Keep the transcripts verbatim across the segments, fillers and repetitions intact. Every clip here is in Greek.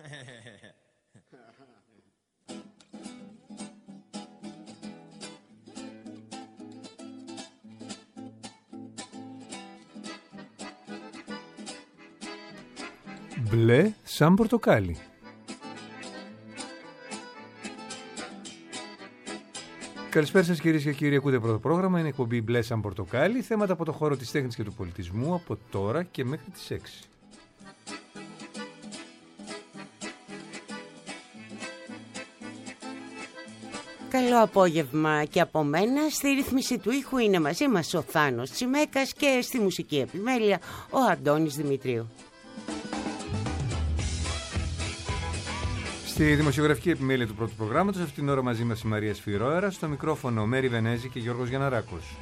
Μπλε σαν πορτοκάλι. Καλησπέρα σας κυρίες και κύριοι, ακούτε πρώτο πρόγραμμα, είναι εκπομπή Μπλε σαν πορτοκάλι, θέματα από το χώρο της τέχνης και του πολιτισμού από τώρα και μέχρι τις έξι. Καλό απόγευμα και από μένα. Στη ρύθμιση του ήχου είναι μαζί μας ο Θάνος Τσιμέκας και στη μουσική επιμέλεια ο Αντώνης Δημητρίου. Στη δημοσιογραφική επιμέλεια του πρώτου προγράμματος, αυτήν την ώρα μαζί μας η Μαρία Σφυρόερα, στο μικρόφωνο Μέρη Βενέζη και Γιώργος Γιανναράκος.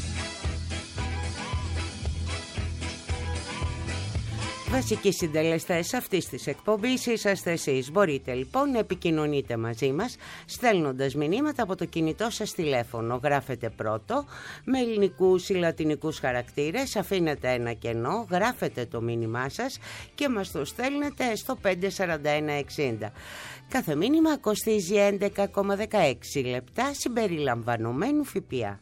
Βασικοί συντελεστές αυτής της εκπομπής είσαστε εσείς. Μπορείτε λοιπόν να επικοινωνείτε μαζί μας στέλνοντας μηνύματα από το κινητό σας τηλέφωνο. Γράφετε πρώτο με ελληνικούς ή λατινικούς χαρακτήρες, αφήνετε ένα κενό, γράφετε το μήνυμά σας και μας το στέλνετε στο πέντε τέσσερα ένα εξήντα. Κάθε μήνυμα κοστίζει έντεκα κόμμα δεκαέξι λεπτά συμπεριλαμβανομένου ΦΠΑ.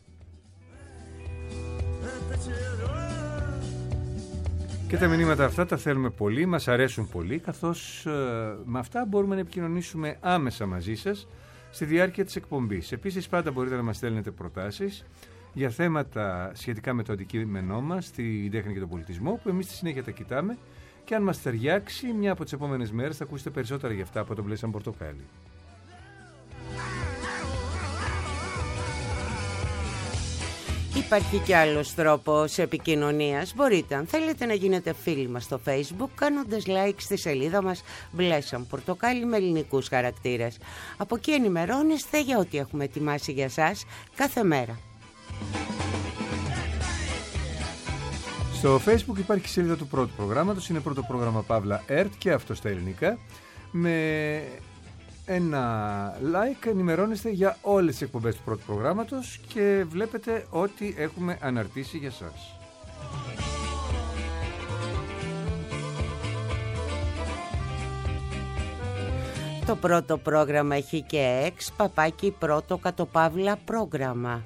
Και τα μηνύματα αυτά τα θέλουμε πολύ, μας αρέσουν πολύ, καθώς ε, με αυτά μπορούμε να επικοινωνήσουμε άμεσα μαζί σας στη διάρκεια της εκπομπής. Επίσης πάντα μπορείτε να μας στέλνετε προτάσεις για θέματα σχετικά με το αντικείμενό μας, την τέχνη και τον πολιτισμό, που εμείς στη συνέχεια τα κοιτάμε και αν μας ταιριάξει μια από τις επόμενες μέρες θα ακούσετε περισσότερα για αυτά από τον Μπλε σαν πορτοκάλι. Υπάρχει και άλλος τρόπος επικοινωνίας. Μπορείτε, αν θέλετε, να γίνετε φίλοι μας στο Facebook κάνοντας like στη σελίδα μας Μπλε σαν πορτοκάλι με ελληνικούς χαρακτήρες. Από εκεί ενημερώνεστε για ό,τι έχουμε ετοιμάσει για σας κάθε μέρα. Στο Facebook υπάρχει σελίδα του πρώτου προγράμματος, είναι πρώτο πρόγραμμα Παύλα ΕΡΤ και αυτό στα ελληνικά. Με ένα like ενημερώνεστε για όλες τις εκπομπές του πρώτου προγράμματος και βλέπετε ό,τι έχουμε αναρτήσει για σας. Το πρώτο πρόγραμμα έχει και εξ παπάκι πρώτο κατοπαύλα πρόγραμμα.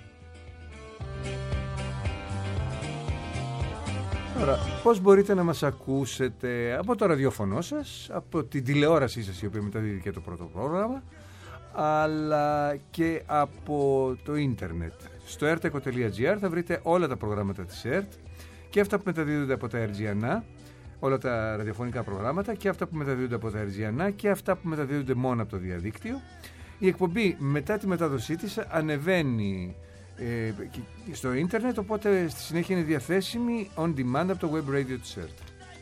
Τώρα, πώς μπορείτε να μας ακούσετε? Από το ραδιόφωνο σας, από την τηλεόρασή σας η οποία μεταδίδει και το πρώτο πρόγραμμα, αλλά και από το ίντερνετ. Στο erteco τελεία gr θα βρείτε όλα τα προγράμματα της ΕΡΤ και αυτά που μεταδίδονται από τα Ερτζιανά, όλα τα ραδιοφωνικά προγράμματα και αυτά που μεταδίδονται από τα Ερτζιανά και αυτά που μεταδίδονται μόνο από το διαδίκτυο. Η εκπομπή μετά τη μετάδοσή της ανεβαίνει Ε, στο ίντερνετ, οπότε στη συνέχεια είναι διαθέσιμη on demand από το web radio της ΕΡΤ.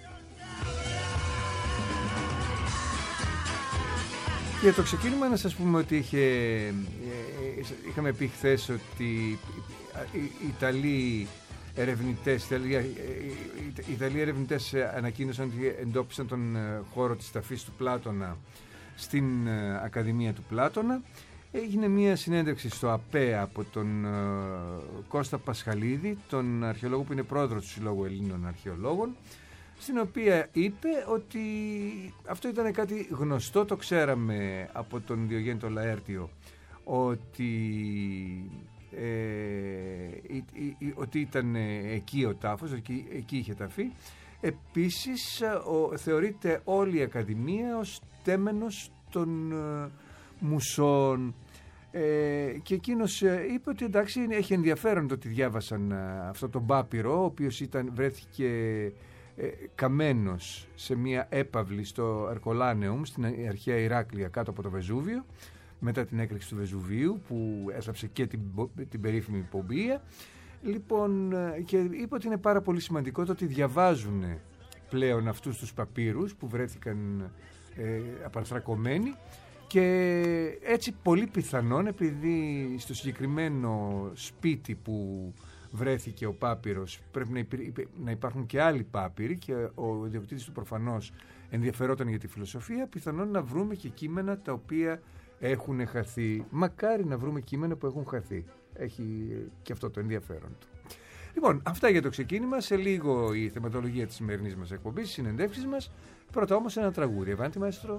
Και το ξεκίνημα να σας πούμε ότι είχε, είχαμε πει χθες ότι οι Ιταλοί ερευνητές, οι Ιταλοί ερευνητές ανακοίνωσαν ότι εντόπισαν τον χώρο της ταφής του Πλάτωνα στην Ακαδημία του Πλάτωνα. Έγινε μια συνέντευξη στο ΑΠΕ από τον uh, Κώστα Πασχαλίδη, τον αρχαιολόγο που είναι πρόεδρος του Συλλόγου Ελλήνων Αρχαιολόγων, στην οποία είπε ότι αυτό ήταν κάτι γνωστό, το ξέραμε από τον Διογέννη τον Λαέρτιο, ότι, ε, ε, ε, ότι ήταν εκεί ο τάφος, εκεί, εκεί είχε ταφεί. Επίσης ο, θεωρείται όλη η Ακαδημία ως τέμενος των uh, μουσών. Ε, και εκείνος ε, είπε ότι εντάξει, έχει ενδιαφέρον το ότι διάβασαν ε, αυτό τον πάπυρο, ο οποίος ήταν, βρέθηκε ε, καμένος σε μια έπαυλη στο Ερκολάνεουμ στην αρχαία Ηράκλεια κάτω από το Βεζούβιο, μετά την έκρηξη του Βεζουβίου που έθαψε και την, την περίφημη Πομπία. Λοιπόν, ε, και είπε ότι είναι πάρα πολύ σημαντικό το ότι διαβάζουν πλέον αυτούς τους παπύρους που βρέθηκαν ε, απαρθρακωμένοι. Και έτσι πολύ πιθανόν, επειδή στο συγκεκριμένο σπίτι που βρέθηκε ο πάπυρος πρέπει να υπάρχουν και άλλοι πάπυροι και ο ιδιοκτήτης του προφανώς ενδιαφερόταν για τη φιλοσοφία, πιθανόν να βρούμε και κείμενα τα οποία έχουν χαθεί. Μακάρι να βρούμε κείμενα που έχουν χαθεί. Έχει και αυτό το ενδιαφέρον του. Λοιπόν, αυτά για το ξεκίνημα. Σε λίγο η θεματολογία της σημερινής μας εκπομπής, οι συνεντεύξεις μας. Πρώτα όμως ένα τραγούδι. Αβάντι, μαέστρο.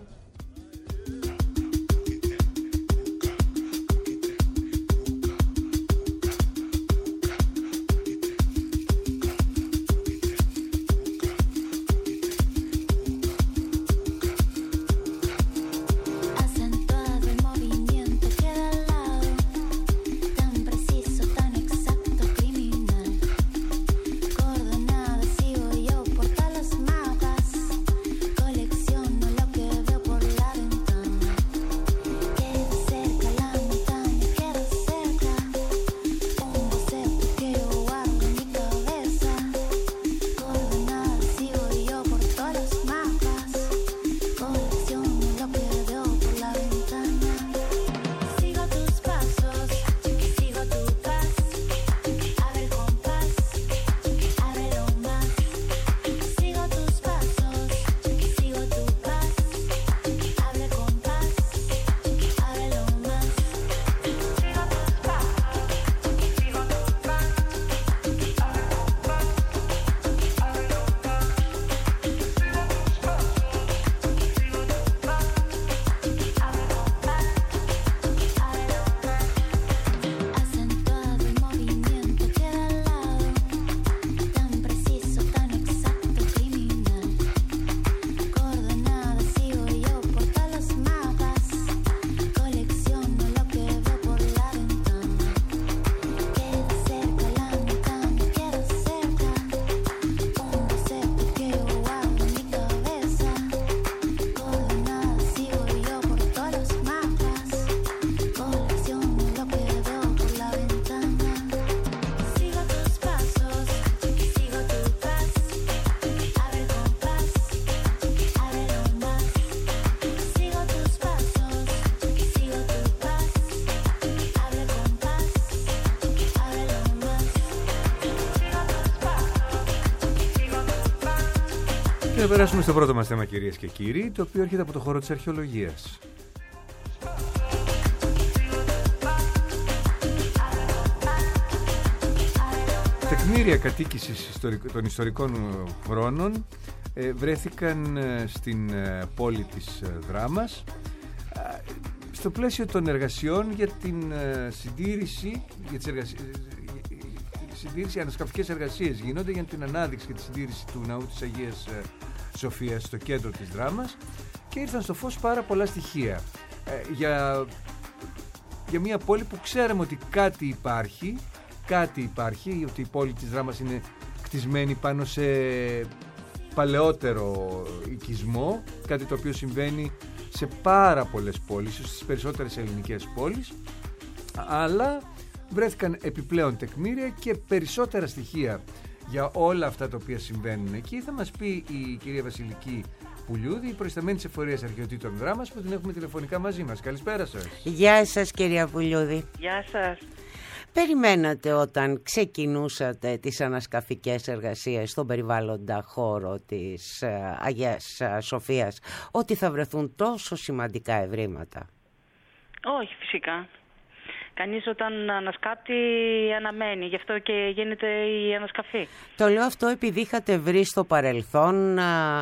Να περάσουμε στο πρώτο μας θέμα, κυρίες και κύριοι, το οποίο έρχεται από το χώρο της αρχαιολογίας. Τεκμήρια κατοίκησης των ιστορικών χρόνων ε, βρέθηκαν ε, στην ε, πόλη της ε, Δράμας ε, στο πλαίσιο των εργασιών για την ε, συντήρηση, για τις εργασίες, συντήρηση, ανασκαφικές εργασίες γίνονται για την ανάδειξη και τη συντήρηση του ναού της Αγίας ε, Σοφίας στο κέντρο της Δράμας, και ήρθαν στο φως πάρα πολλά στοιχεία ε, για, για μια πόλη που ξέραμε ότι κάτι υπάρχει, κάτι υπάρχει, ότι η πόλη της Δράμας είναι κτισμένη πάνω σε παλαιότερο οικισμό, κάτι το οποίο συμβαίνει σε πάρα πολλές πόλεις, στις περισσότερες ελληνικές πόλεις, αλλά βρέθηκαν επιπλέον τεκμήρια και περισσότερα στοιχεία για όλα αυτά τα οποία συμβαίνουν εκεί. Θα μας πει η κυρία Βασιλική Πουλιούδη, η προϊσταμένη της Εφορίας Αρχαιοτήτων Δράμας, που την έχουμε τηλεφωνικά μαζί μας. Καλησπέρα σας. Γεια σας, κυρία Πουλιούδη. Γεια σας. Περιμένατε όταν ξεκινούσατε τις ανασκαφικές εργασίες στον περιβάλλοντα χώρο της ε, Αγίας Σοφίας ότι θα βρεθούν τόσο σημαντικά ευρήματα? Όχι, φυσικά. Κανείς όταν ανασκάπτει αναμένει, γι' αυτό και γίνεται η ανασκαφή. Το λέω αυτό επειδή είχατε βρει στο παρελθόν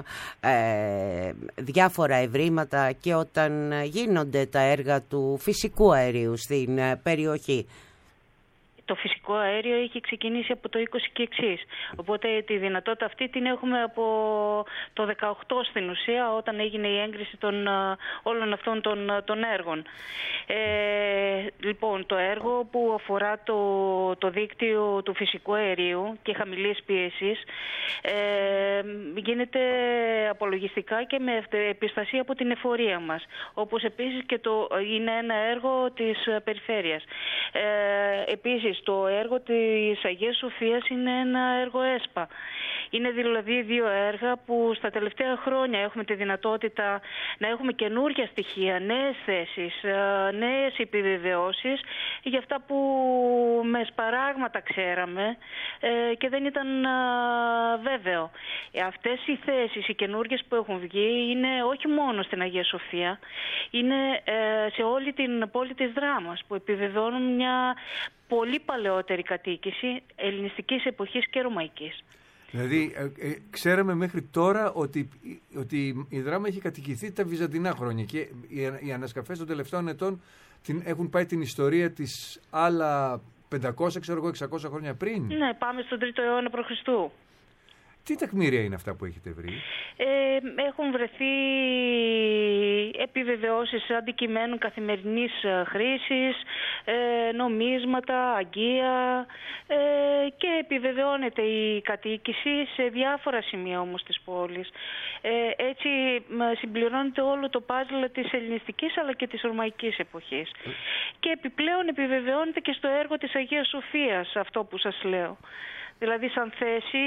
ε, διάφορα ευρήματα, και όταν γίνονται τα έργα του φυσικού αερίου στην ε, περιοχή. Το φυσικό αέριο είχε ξεκινήσει από το είκοσι και εξής. Οπότε τη δυνατότητα αυτή την έχουμε από το δεκαοκτώ στην ουσία, όταν έγινε η έγκριση των, όλων αυτών των, των έργων. Ε, λοιπόν, το έργο που αφορά το, το δίκτυο του φυσικού αερίου και χαμηλής πίεσης ε, γίνεται απολογιστικά και με επιστασία από την εφορία μας. Όπως επίσης και το, είναι ένα έργο της περιφέρειας. Ε, επίσης, το έργο της Αγίας Σοφίας είναι ένα έργο ΕΣΠΑ. Είναι δηλαδή δύο έργα που στα τελευταία χρόνια έχουμε τη δυνατότητα να έχουμε καινούργια στοιχεία, νέες θέσεις, νέες επιβεβαιώσεις για αυτά που με σπαράγματα ξέραμε και δεν ήταν βέβαιο. Αυτές οι θέσεις, οι καινούργιες που έχουν βγει, είναι όχι μόνο στην Αγία Σοφία, είναι σε όλη την πόλη της Δράμας, που επιβεβαιώνουν μια πολύ παλαιότερη κατοίκηση ελληνιστικής εποχής και ρωμαϊκής. Δηλαδή, ε, ε, ξέραμε μέχρι τώρα ότι, ότι η Δράμα έχει κατοικηθεί τα βυζαντινά χρόνια και οι, οι ανασκαφές των τελευταίων ετών την, έχουν πάει την ιστορία της άλλα πεντακόσια, ξέρω εγώ, εξακόσια χρόνια πριν. Ναι, πάμε στον τρίτο αιώνα προ Χριστού. Τι τεκμήρια είναι αυτά που έχετε βρει? Ε, έχουν βρεθεί επιβεβαιώσεις αντικειμένων καθημερινής χρήσης, ε, νομίσματα, αγγεία ε, και επιβεβαιώνεται η κατοίκηση σε διάφορα σημεία όμως της πόλης. Ε, έτσι συμπληρώνεται όλο το πάζλ της ελληνιστικής αλλά και της ρωμαϊκής εποχής. Και επιπλέον επιβεβαιώνεται και στο έργο της Αγίας Σοφίας αυτό που σας λέω. Δηλαδή σαν θέση,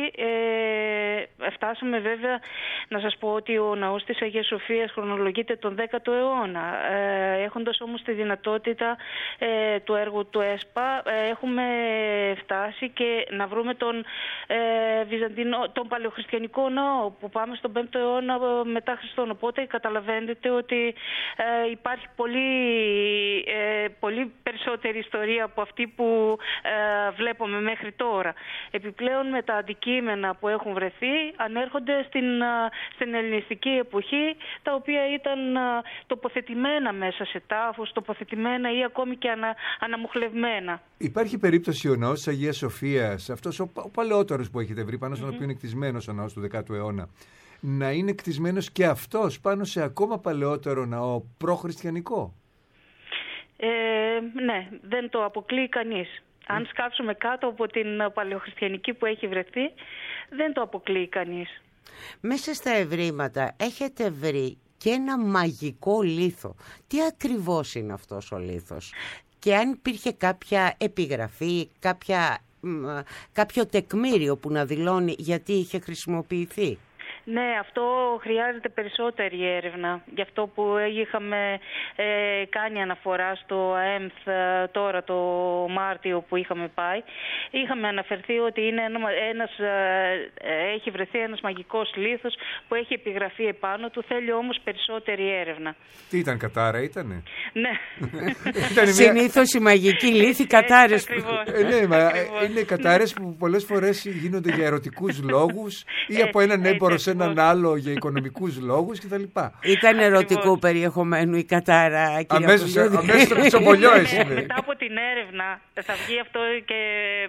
ε, φτάσαμε βέβαια να σας πω ότι ο ναός της Αγίας Σοφίας χρονολογείται τον δέκατο αιώνα. Ε, έχοντας όμως τη δυνατότητα ε, του έργου του ΕΣΠΑ, ε, έχουμε φτάσει και να βρούμε τον, ε, Βυζαντινό, τον παλαιοχριστιανικό ναό που πάμε στον πέμπτο αιώνα μετά Χριστόν. Οπότε καταλαβαίνετε ότι ε, υπάρχει πολύ, ε, πολύ περισσότερη ιστορία από αυτή που ε, βλέπουμε μέχρι τώρα. Επιπλέον με τα αντικείμενα που έχουν βρεθεί ανέρχονται στην, στην ελληνιστική εποχή, τα οποία ήταν τοποθετημένα μέσα σε τάφους, τοποθετημένα ή ακόμη και ανα, αναμουχλευμένα. Υπάρχει περίπτωση ο ναός της Αγίας Σοφίας, αυτός ο, ο παλαιότερος που έχετε βρει, πάνω στον mm-hmm. οποίο είναι κτισμένος ο ναός του δέκατου αιώνα, να είναι κτισμένος και αυτός πάνω σε ακόμα παλαιότερο ναό προχριστιανικό? Ε, ναι, δεν το αποκλείει κανείς. Αν σκάψουμε κάτω από την παλαιοχριστιανική που έχει βρεθεί, δεν το αποκλείει κανείς. Μέσα στα ευρήματα έχετε βρει και ένα μαγικό λίθο. Τι ακριβώς είναι αυτός ο λίθος? Και αν υπήρχε κάποια επιγραφή, κάποια, κάποιο τεκμήριο που να δηλώνει γιατί είχε χρησιμοποιηθεί? Ναι, αυτό χρειάζεται περισσότερη έρευνα. Γι' αυτό που είχαμε ε, κάνει αναφορά στο ΑΕΜΘ ε, τώρα το Μάρτιο που είχαμε πάει. Είχαμε αναφερθεί ότι είναι ένα, ένας, ε, έχει βρεθεί ένας μαγικός λίθος που έχει επιγραφεί επάνω του. Θέλει όμως περισσότερη έρευνα. Τι ήταν, κατάρα ήτανε? Ναι. Συνήθως οι μαγικοί λίθοι κατάρες. Ε, ναι, μα, είναι κατάρες που πολλές φορές γίνονται για ερωτικούς λόγους ή από έναν έμπορο σε έναν άλλο για οικονομικούς λόγους κτλ. Ήταν ερωτικού περιεχομένου η κατάρα, κύριε Αμέσως, αμέσως το πιτσομπολιό εσύ. Μετά από την έρευνα θα βγει αυτό και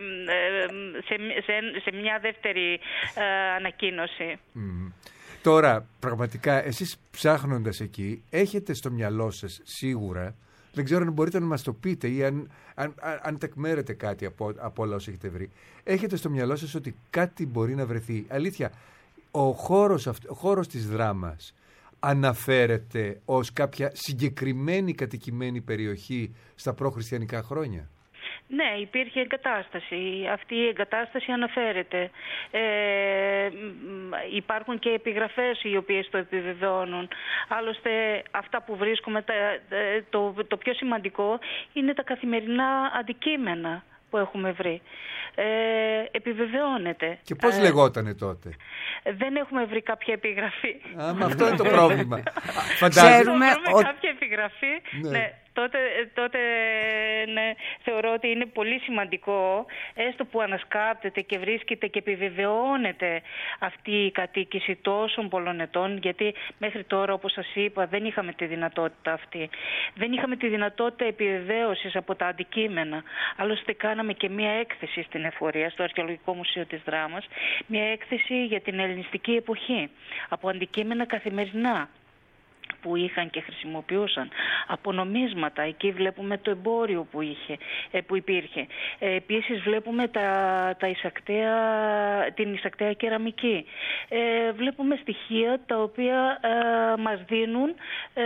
σε, σε, σε μια δεύτερη ε, ανακοίνωση. Mm. Τώρα, πραγματικά, εσείς ψάχνοντας εκεί, έχετε στο μυαλό σας σίγουρα, δεν ξέρω αν μπορείτε να μας το πείτε ή αν, αν, αν, αν τεκμέρετε κάτι από, από όλα όσα έχετε βρει, έχετε στο μυαλό σας ότι κάτι μπορεί να βρεθεί? Αλήθεια, ο χώρος, ο χώρος της Δράμας αναφέρεται ως κάποια συγκεκριμένη κατοικημένη περιοχή στα προχριστιανικά χρόνια? Ναι, υπήρχε εγκατάσταση. Αυτή η εγκατάσταση αναφέρεται. Ε, υπάρχουν και επιγραφές οι οποίες το επιβεβαιώνουν. Άλλωστε, αυτά που βρίσκουμε, το, το πιο σημαντικό είναι τα καθημερινά αντικείμενα που έχουμε βρει. Ε, επιβεβαιώνεται. Και πώς ε, λεγότανε τότε? Δεν έχουμε βρει κάποια επιγραφή. Α, μα αυτό είναι το πρόβλημα. Φαντάζομαι ότι... κάποια επιγραφή, ναι. ναι. Τότε, τότε ναι, θεωρώ ότι είναι πολύ σημαντικό, έστω που ανασκάπτεται και βρίσκεται και επιβεβαιώνεται αυτή η κατοίκηση τόσων πολλών ετών, γιατί μέχρι τώρα, όπως σας είπα, δεν είχαμε τη δυνατότητα αυτή. Δεν είχαμε τη δυνατότητα επιβεβαίωσης από τα αντικείμενα. Άλλωστε κάναμε και μία έκθεση στην εφορία, στο Αρχαιολογικό Μουσείο της Δράμας, μία έκθεση για την ελληνιστική εποχή, από αντικείμενα καθημερινά που είχαν και χρησιμοποιούσαν, από νομίσματα. Εκεί βλέπουμε το εμπόριο που, είχε, που υπήρχε. Ε, επίσης βλέπουμε τα, τα εισακτέα, την εισακτέα κεραμική. Ε, βλέπουμε στοιχεία τα οποία ε, μας δίνουν, ε,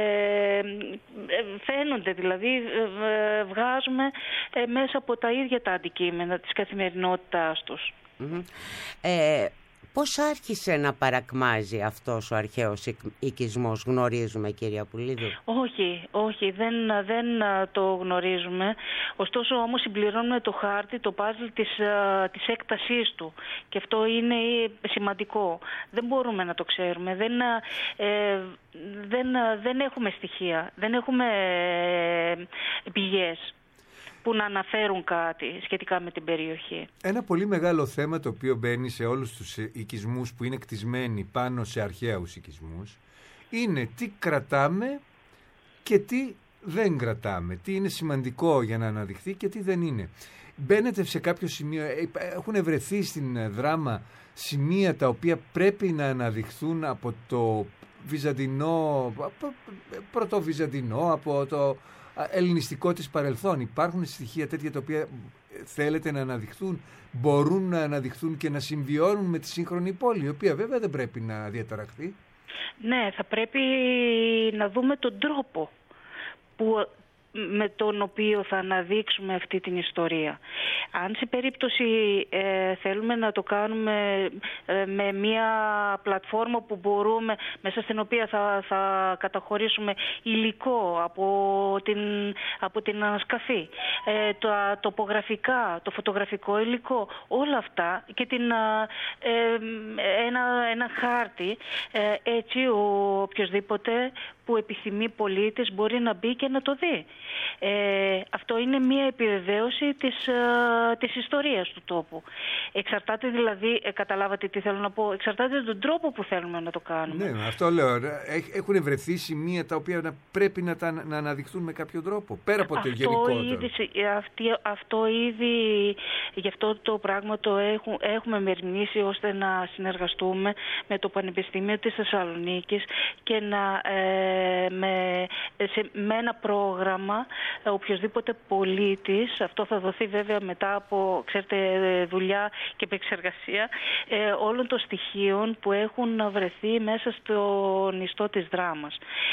φαίνονται δηλαδή, ε, βγάζουμε ε, μέσα από τα ίδια τα αντικείμενα της καθημερινότητάς τους. Mm-hmm. Ε... Πώς άρχισε να παρακμάζει αυτός ο αρχαίος οικισμός, γνωρίζουμε, κυρία Πουλίδου? Όχι, όχι, δεν, δεν το γνωρίζουμε. Ωστόσο όμως συμπληρώνουμε το χάρτη, το πάζλ της, της έκτασής του. Και αυτό είναι σημαντικό. Δεν μπορούμε να το ξέρουμε. Δεν, ε, δεν, δεν έχουμε στοιχεία, δεν έχουμε ε, πηγές. που να αναφέρουν κάτι σχετικά με την περιοχή. Ένα πολύ μεγάλο θέμα το οποίο μπαίνει σε όλους τους οικισμούς που είναι κτισμένοι πάνω σε αρχαίους οικισμούς είναι τι κρατάμε και τι δεν κρατάμε, τι είναι σημαντικό για να αναδειχθεί και τι δεν είναι. Μπαίνετε σε κάποιο σημείο, έχουν βρεθεί στην Δράμα σημεία τα οποία πρέπει να αναδειχθούν από το βυζαντινό, πρωτοβυζαντινό, από το ελληνιστικό της παρελθόν. Υπάρχουν στοιχεία τέτοια τα οποία θέλετε να αναδειχθούν, μπορούν να αναδειχθούν και να συμβιώνουν με τη σύγχρονη πόλη, η οποία βέβαια δεν πρέπει να διαταραχθεί. Ναι, θα πρέπει να δούμε τον τρόπο που, με τον οποίο θα αναδείξουμε αυτή την ιστορία. Αν σε περίπτωση ε, θέλουμε να το κάνουμε ε, με μια πλατφόρμα που μπορούμε, μέσα στην οποία θα, θα καταχωρήσουμε υλικό από την, από την ανασκαφή, ε, τα τοπογραφικά, το φωτογραφικό υλικό, όλα αυτά και την, ε, ένα, ένα χάρτη, ε, έτσι ο οποιοσδήποτε που επιθυμεί πολίτης μπορεί να μπει και να το δει. Ε, αυτό είναι μια επιβεβαίωση της, ε, της ιστορίας του τόπου. Εξαρτάται δηλαδή, ε, καταλάβατε τι θέλω να πω, εξαρτάται τον τρόπο που θέλουμε να το κάνουμε. Ναι, αυτό λέω. Έχουν βρεθεί σημεία τα οποία να, πρέπει να, τα, να αναδειχθούν με κάποιο τρόπο, πέρα από αυτό το γενικότερο. Ήδη, αυτή, αυτό ήδη, γι' αυτό το πράγμα το έχουμε, έχουμε μεριμνήσει ώστε να συνεργαστούμε με το Πανεπιστήμιο της Θεσσαλονίκης και να... Ε, Με, σε, με ένα πρόγραμμα οποιοσδήποτε πολίτης, αυτό θα δοθεί βέβαια μετά από, ξέρετε, δουλειά και επεξεργασία ε, όλων των στοιχείων που έχουν βρεθεί μέσα στο νηστό της Δράμας,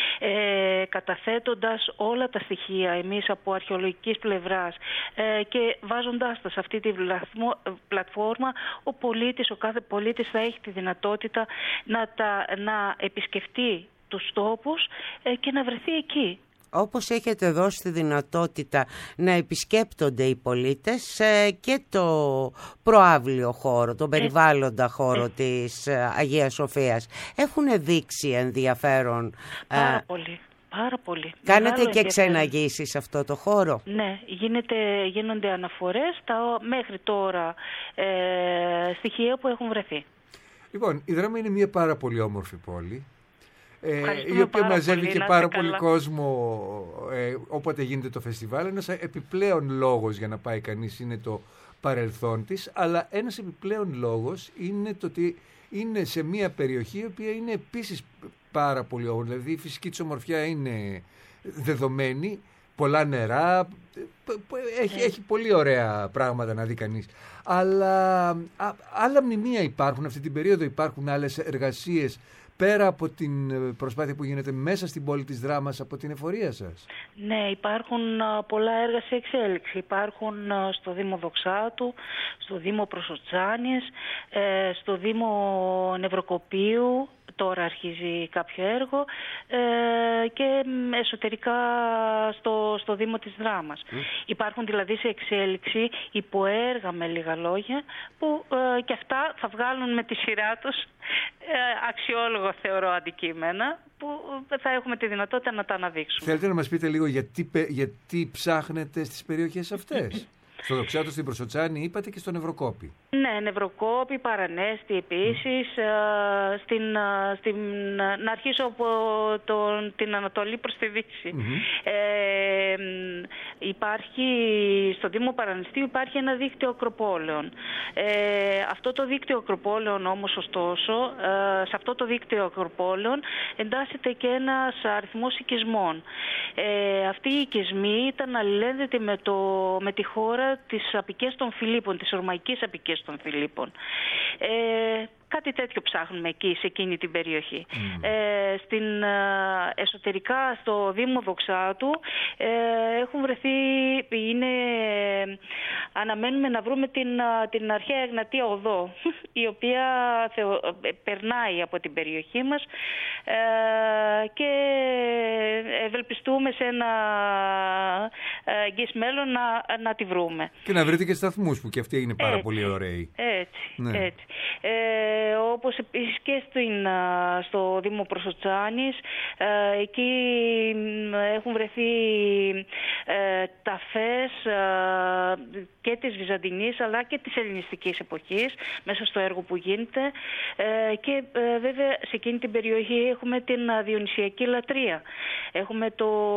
ε, καταθέτοντας όλα τα στοιχεία εμείς από αρχαιολογικής πλευράς ε, και βάζοντάς τα σε αυτή τη πλατφόρμα, ο πολίτης, ο κάθε πολίτης θα έχει τη δυνατότητα να, τα, να επισκεφτεί τους τόπους και να βρεθεί εκεί. Όπως έχετε δώσει τη δυνατότητα να επισκέπτονται οι πολίτες και το προαύλιο χώρο, τον περιβάλλοντα χώρο ε. της Αγίας Σοφίας, έχουν δείξει ενδιαφέρον? Πάρα πολύ. Πάρα πολύ. Κάνετε και ξεναγήσεις σε αυτό το χώρο? Ναι, γίνεται, γίνονται αναφορές τα μέχρι τώρα ε, στοιχεία που έχουν βρεθεί. Λοιπόν, η Δράμα είναι μια πάρα πολύ όμορφη πόλη, Ε, η οποία μαζεύει πολύ, και πάρα πολύ καλά. κόσμο ε, όποτε γίνεται το φεστιβάλ. Ένας επιπλέον λόγος για να πάει κανείς είναι το παρελθόν της, αλλά ένας επιπλέον λόγος είναι το ότι είναι σε μια περιοχή η οποία είναι επίσης πάρα πολύ όμορφη. Δηλαδή η φυσική της ομορφιά είναι δεδομένη, πολλά νερά, έχει, έχει πολύ ωραία πράγματα να δει κανείς. Αλλά α, άλλα μνημεία υπάρχουν αυτή την περίοδο, υπάρχουν άλλες εργασίες πέρα από την προσπάθεια που γίνεται μέσα στην πόλη της Δράμας από την εφορία σας? Ναι, υπάρχουν πολλά έργα σε εξέλιξη. Υπάρχουν στο Δήμο Δοξάτου, στο Δήμο Προσοτσάνης, στο Δήμο Νευροκοπίου, τώρα αρχίζει κάποιο έργο, και εσωτερικά στο, στο Δήμο της Δράμας. Mm. Υπάρχουν δηλαδή σε εξέλιξη υποέργα, με λίγα λόγια, που και αυτά θα βγάλουν με τη σειρά τους αξιόλογο, θεωρώ, αντικείμενα που θα έχουμε τη δυνατότητα να τα αναδείξουμε. Θέλετε να μας πείτε λίγο γιατί, γιατί ψάχνετε στις περιοχές αυτές? Στο Δοξάτο, στην Προσοτσάνη είπατε, και στο Νευροκόπη. Ναι, Νευροκόπη, Παρανέστη επίσης. Mm. Στην, στην, να αρχίσω από τον, την Ανατολή προς τη Δύση. Mm-hmm. Ε, υπάρχει, στο Δήμο Παρανεστίου υπάρχει ένα δίκτυο ακροπόλεων. Ε, αυτό το δίκτυο ακροπόλεων όμως, ωστόσο, ε, σε αυτό το δίκτυο ακροπόλεων εντάσσεται και ένας αριθμός οικισμών. Ε, αυτοί οι οικισμοί ήταν αλληλένδετοι με, το, με τη χώρα τις Απικές των Φιλίππων, τις Ρωμαϊκές Απικές των Φιλίππων. Ε, κάτι τέτοιο ψάχνουμε εκεί, σε εκείνη την περιοχή. Mm. Ε, στην, εσωτερικά στο Δήμο Δοξάτου ε, έχουν βρεθεί, είναι, αναμένουμε να βρούμε την, την αρχαία Εγνατία Οδό, η οποία θεω, περνάει από την περιοχή μας, ε, και ευελπιστούμε σε ένα εγγύς μέλλον να, να τη βρούμε. Και να βρείτε και σταθμούς που και αυτοί είναι πάρα έτσι, πολύ ωραίοι. Έτσι, ναι. έτσι. Ε, όπως επίσης και στην, στο Δήμο Προσοτσάνης, εκεί έχουν βρεθεί ε, ταφές ε, και της Βυζαντινής αλλά και της ελληνιστικής εποχής μέσα στο έργο που γίνεται ε, και ε, βέβαια σε εκείνη την περιοχή έχουμε την διονυσιακή λατρεία. Έχουμε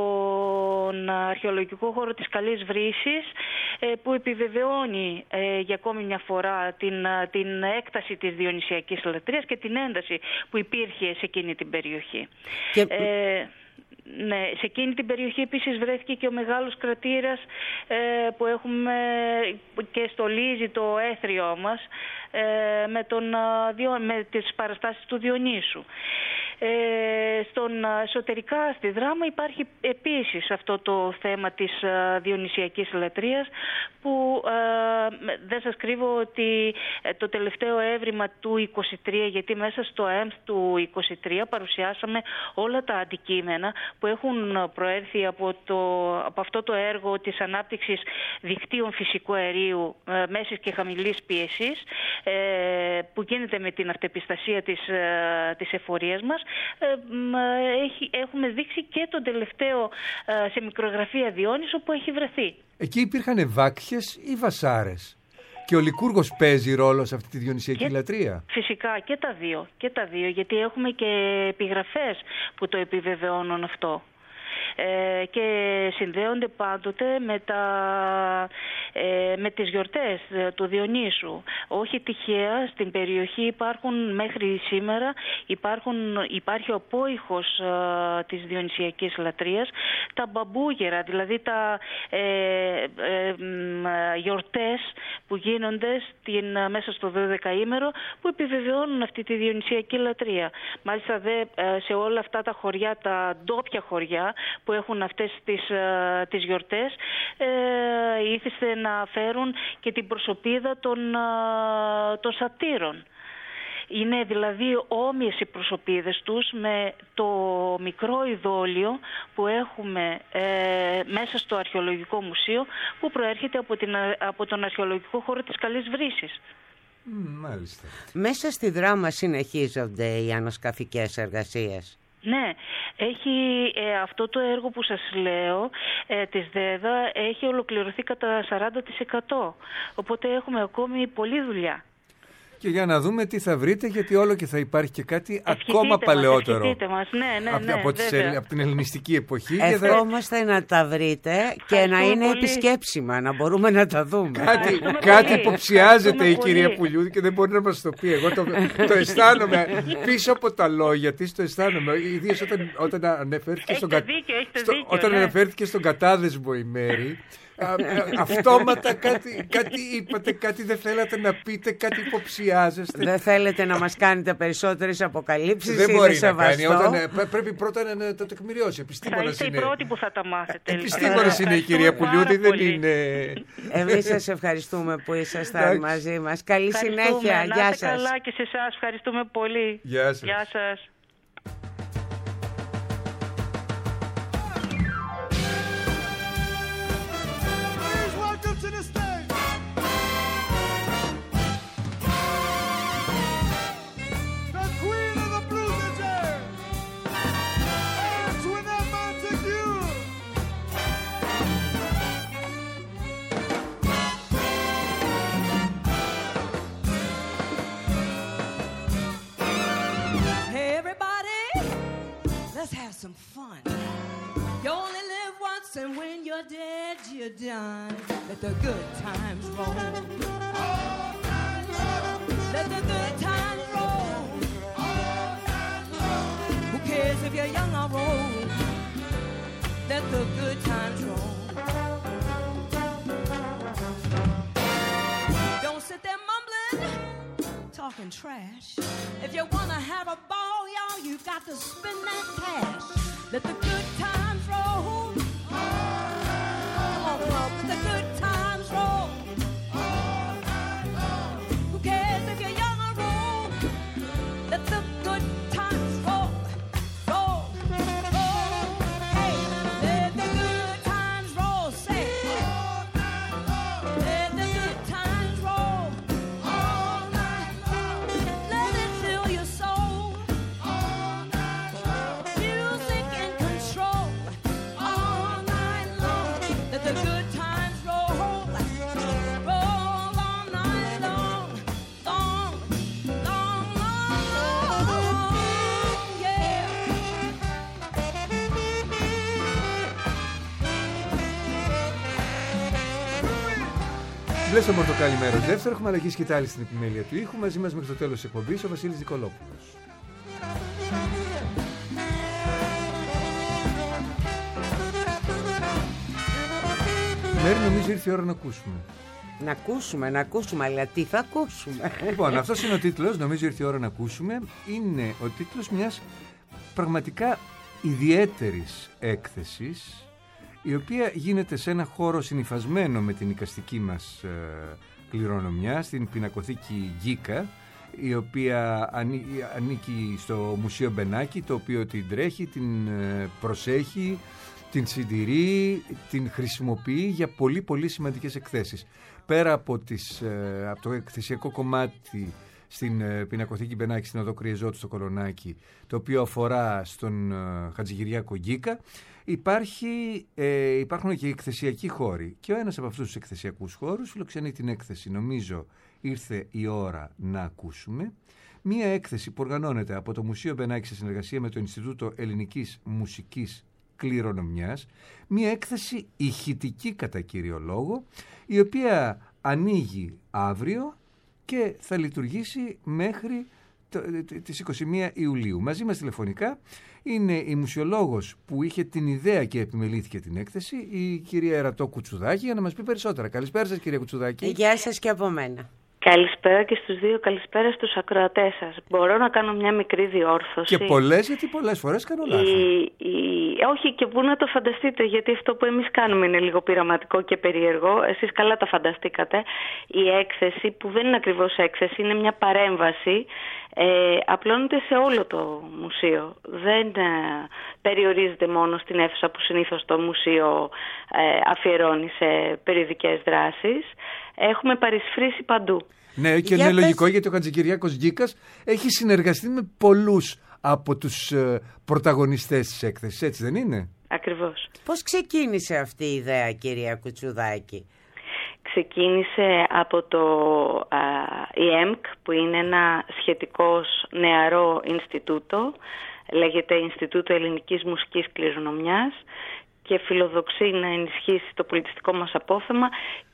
τον αρχαιολογικό χώρο της Καλής Βρύσης ε, που επιβεβαιώνει ε, για ακόμη μια φορά την, την έκταση της διονυσιακής λατρείας και την ένταση που υπήρχε σε εκείνη την περιοχή. Και... Ε, ναι, σε εκείνη την περιοχή επίσης βρέθηκε και ο μεγάλος κρατήρας ε, που έχουμε και στολίζει το έθριό μας ε, με, τον, με τις παραστάσεις του Διονύσου. Ε, στον εσωτερικά στη Δράμα υπάρχει επίσης αυτό το θέμα της uh, διονυσιακής λατρείας που uh, δεν σας κρύβω ότι uh, το τελευταίο έβριμα του είκοσι τρία, γιατί μέσα στο ΕΜΣ του είκοσι τρία παρουσιάσαμε όλα τα αντικείμενα που έχουν προέρθει από, το, από αυτό το έργο της ανάπτυξης δικτύων φυσικού αερίου uh, μέσης και χαμηλής πίεσης uh, που γίνεται με την αυτεπιστασία της, uh, της εφορίας μας. Έχει, έχουμε δείξει και τον τελευταίο σε μικρογραφία Διόνυσο που έχει βρεθεί. Εκεί υπήρχαν βάκχες ή βασάρες? Και ο Λικούργος παίζει ρόλο σε αυτή τη διονυσιακή και, λατρεία? Φυσικά και τα δύο, και τα δύο, γιατί έχουμε και επιγραφές που το επιβεβαιώνουν αυτό. Ε, και συνδέονται πάντοτε με, τα, ε, με τις γιορτές του Διονύσου. Όχι τυχαία στην περιοχή υπάρχουν μέχρι σήμερα υπάρχουν, υπάρχει ο πόηχος ε, της διονυσιακής λατρείας, τα μπαμπούγερα, δηλαδή τα ε, ε, ε, γιορτές που γίνονται στην, μέσα στο δωδεκαήμερο που επιβεβαιώνουν αυτή τη διονυσιακή λατρεία. Μάλιστα δε, σε όλα αυτά τα χωριά, τα ντόπια χωριά που έχουν αυτές τις, uh, τις γιορτές ε, ήθιστε να φέρουν και την προσωπίδα των, uh, των σατήρων. Είναι δηλαδή όμοιες οι προσωπίδες τους με το μικρό ειδόλιο που έχουμε ε, μέσα στο Αρχαιολογικό Μουσείο που προέρχεται από, την, από τον αρχαιολογικό χώρο της Καλής Βρύσης. Μάλιστα. Μέσα στη Δράμα συνεχίζονται οι ανασκαφικές εργασίες? Ναι, έχει, ε, αυτό το έργο που σας λέω ε, της ΔΕΔΑ έχει ολοκληρωθεί κατά σαράντα τοις εκατό, οπότε έχουμε ακόμη πολλή δουλειά. Και για να δούμε τι θα βρείτε, γιατί όλο και θα υπάρχει και κάτι ευχηθείτε ακόμα μας, παλαιότερο μας. Ναι, ναι, ναι, από, τις, από την ελληνιστική εποχή. Ευχόμαστε θα... να τα βρείτε και Ευχαριστούμε να είναι πολύ. Επισκέψιμα, να μπορούμε να τα δούμε. Κάτι, κάτι υποψιάζεται η κυρία Πουλιούδη και δεν μπορεί να μας το πει. Εγώ το, το αισθάνομαι πίσω από τα λόγια της, το αισθάνομαι. Ιδίως όταν, όταν αναφέρθηκε στον, κα... στο, δίκιο, όταν ναι. αναφέρθηκε στον κατάδεσμο η Μέρη. Αυτόματα κάτι, κάτι είπατε, κάτι δεν θέλατε να πείτε, κάτι υποψιάζεστε. Δεν θέλετε να μας κάνετε περισσότερες αποκαλύψεις? Δεν μπορεί να κάνει. Όταν, πρέπει πρώτα να το τεκμηριώσει. Θα είστε οι πρώτοι που θα τα μάθετε. Επιστήμονας είναι η κυρία Πουλιούδη, δεν είναι. Εμείς σας ευχαριστούμε που ήσασταν μαζί μας. Καλή συνέχεια. Γεια σας. Καλά και σε εσάς. Ευχαριστούμε πολύ. Γεια σας. Γεια σας. Some fun. You only live once, and when you're dead, you're done. Let the good times roll. All night long. Let the good times roll. All night long. Who cares if you're young or old? Let the good times roll. Don't sit there mumbling, talking trash. If you wanna have a ball, y'all, you got to spend that cash. Let the good times roll. All night long. Come on, let the good times roll. All night long. Who cares if you're young or old? Let the good times roll. Roll, roll. Hey, let the good times roll. Say, all night long. Let the good times roll. All night long. Let it fill your soul. All night long. Music and control. Μπλέσσα Μορτοκάλι μέρος δεύτερο. Έχουμε αλλαγή σκητάλη στην επιμέλεια του ήχου. Μαζί μας μέχρι το τέλος της εκπομπής ο Βασίλης Νικολόπουλος. Μέρη, νομίζω ήρθε η ώρα να ακούσουμε. Να ακούσουμε, να ακούσουμε, αλλά τι θα ακούσουμε? Λοιπόν, αυτός είναι ο τίτλος, νομίζω ήρθε η ώρα να ακούσουμε. Είναι ο τίτλος μιας πραγματικά ιδιαίτερης έκθεσης, η οποία γίνεται σε ένα χώρο συνυφασμένο με την εικαστική μας ε, κληρονομιά, στην πινακοθήκη Γκίκα, η οποία ανήκει στο Μουσείο Μπενάκη, το οποίο την τρέχει, την ε, προσέχει, την συντηρεί, την χρησιμοποιεί για πολύ πολύ σημαντικές εκθέσεις. Πέρα από, τις, ε, από το εκθεσιακό κομμάτι στην ε, πινακοθήκη Μπενάκη, στην οδό Κριεζότου στο Κολονάκι, το οποίο αφορά στον ε, Χατζηγυριάκο Γκίκα, υπάρχει, ε, υπάρχουν και εκθεσιακοί χώροι. Και ο ένας από αυτούς τους εκθεσιακούς χώρους φιλοξενεί την έκθεση, νομίζω ήρθε η ώρα να ακούσουμε. Μία έκθεση που οργανώνεται από το Μουσείο Μπενάκη σε συνεργασία με το Ινστιτούτο Ελληνικής Μουσικής Κληρονομιάς, μία έκθεση ηχητική κατά κύριο λόγο, η οποία ανοίγει αύριο και θα λειτουργήσει μέχρι το, τις είκοσι μία Ιουλίου. Μαζί μας τηλεφωνικά είναι η μουσιολόγος που είχε την ιδέα και επιμελήθηκε την έκθεση, η κυρία Ερατό Κουτσουδάκη, για να μας πει περισσότερα. Καλησπέρα σας, κυρία Κουτσουδάκη. Γεια σας και από μένα. Καλησπέρα και στους δύο, καλησπέρα στους ακροατές σας. Μπορώ να κάνω μια μικρή διόρθωση? Και πολλές, γιατί πολλές φορές κάνω λάθος. Η, η, όχι, και πού να το φανταστείτε, γιατί αυτό που εμείς κάνουμε είναι λίγο πειραματικό και περίεργο. Εσείς καλά τα φανταστήκατε. Η έκθεση, που δεν είναι ακριβώς έκθεση, είναι μια παρέμβαση, ε, απλώνεται σε όλο το μουσείο. Δεν ε, περιορίζεται μόνο στην αίθουσα που συνήθως το μουσείο ε, αφιερώνει σε περιοδικές δράσεις. Έχουμε παρισφρήσει παντού. Ναι, και Για είναι πες... λογικό, γιατί ο Χατζηγυριάκος Γκίκας έχει συνεργαστεί με πολλούς από τους ε, πρωταγωνιστές της έκθεσης, έτσι δεν είναι? Ακριβώς. Πώς ξεκίνησε αυτή η ιδέα, κυρία Κουτσουδάκη? Ξεκίνησε από το α, ι εμ κ, που είναι ένα σχετικώς νεαρό Ινστιτούτο, λέγεται Ινστιτούτο Ελληνικής Μουσικής Κληρονομιάς, και φιλοδοξεί να ενισχύσει το πολιτιστικό μας απόθεμα,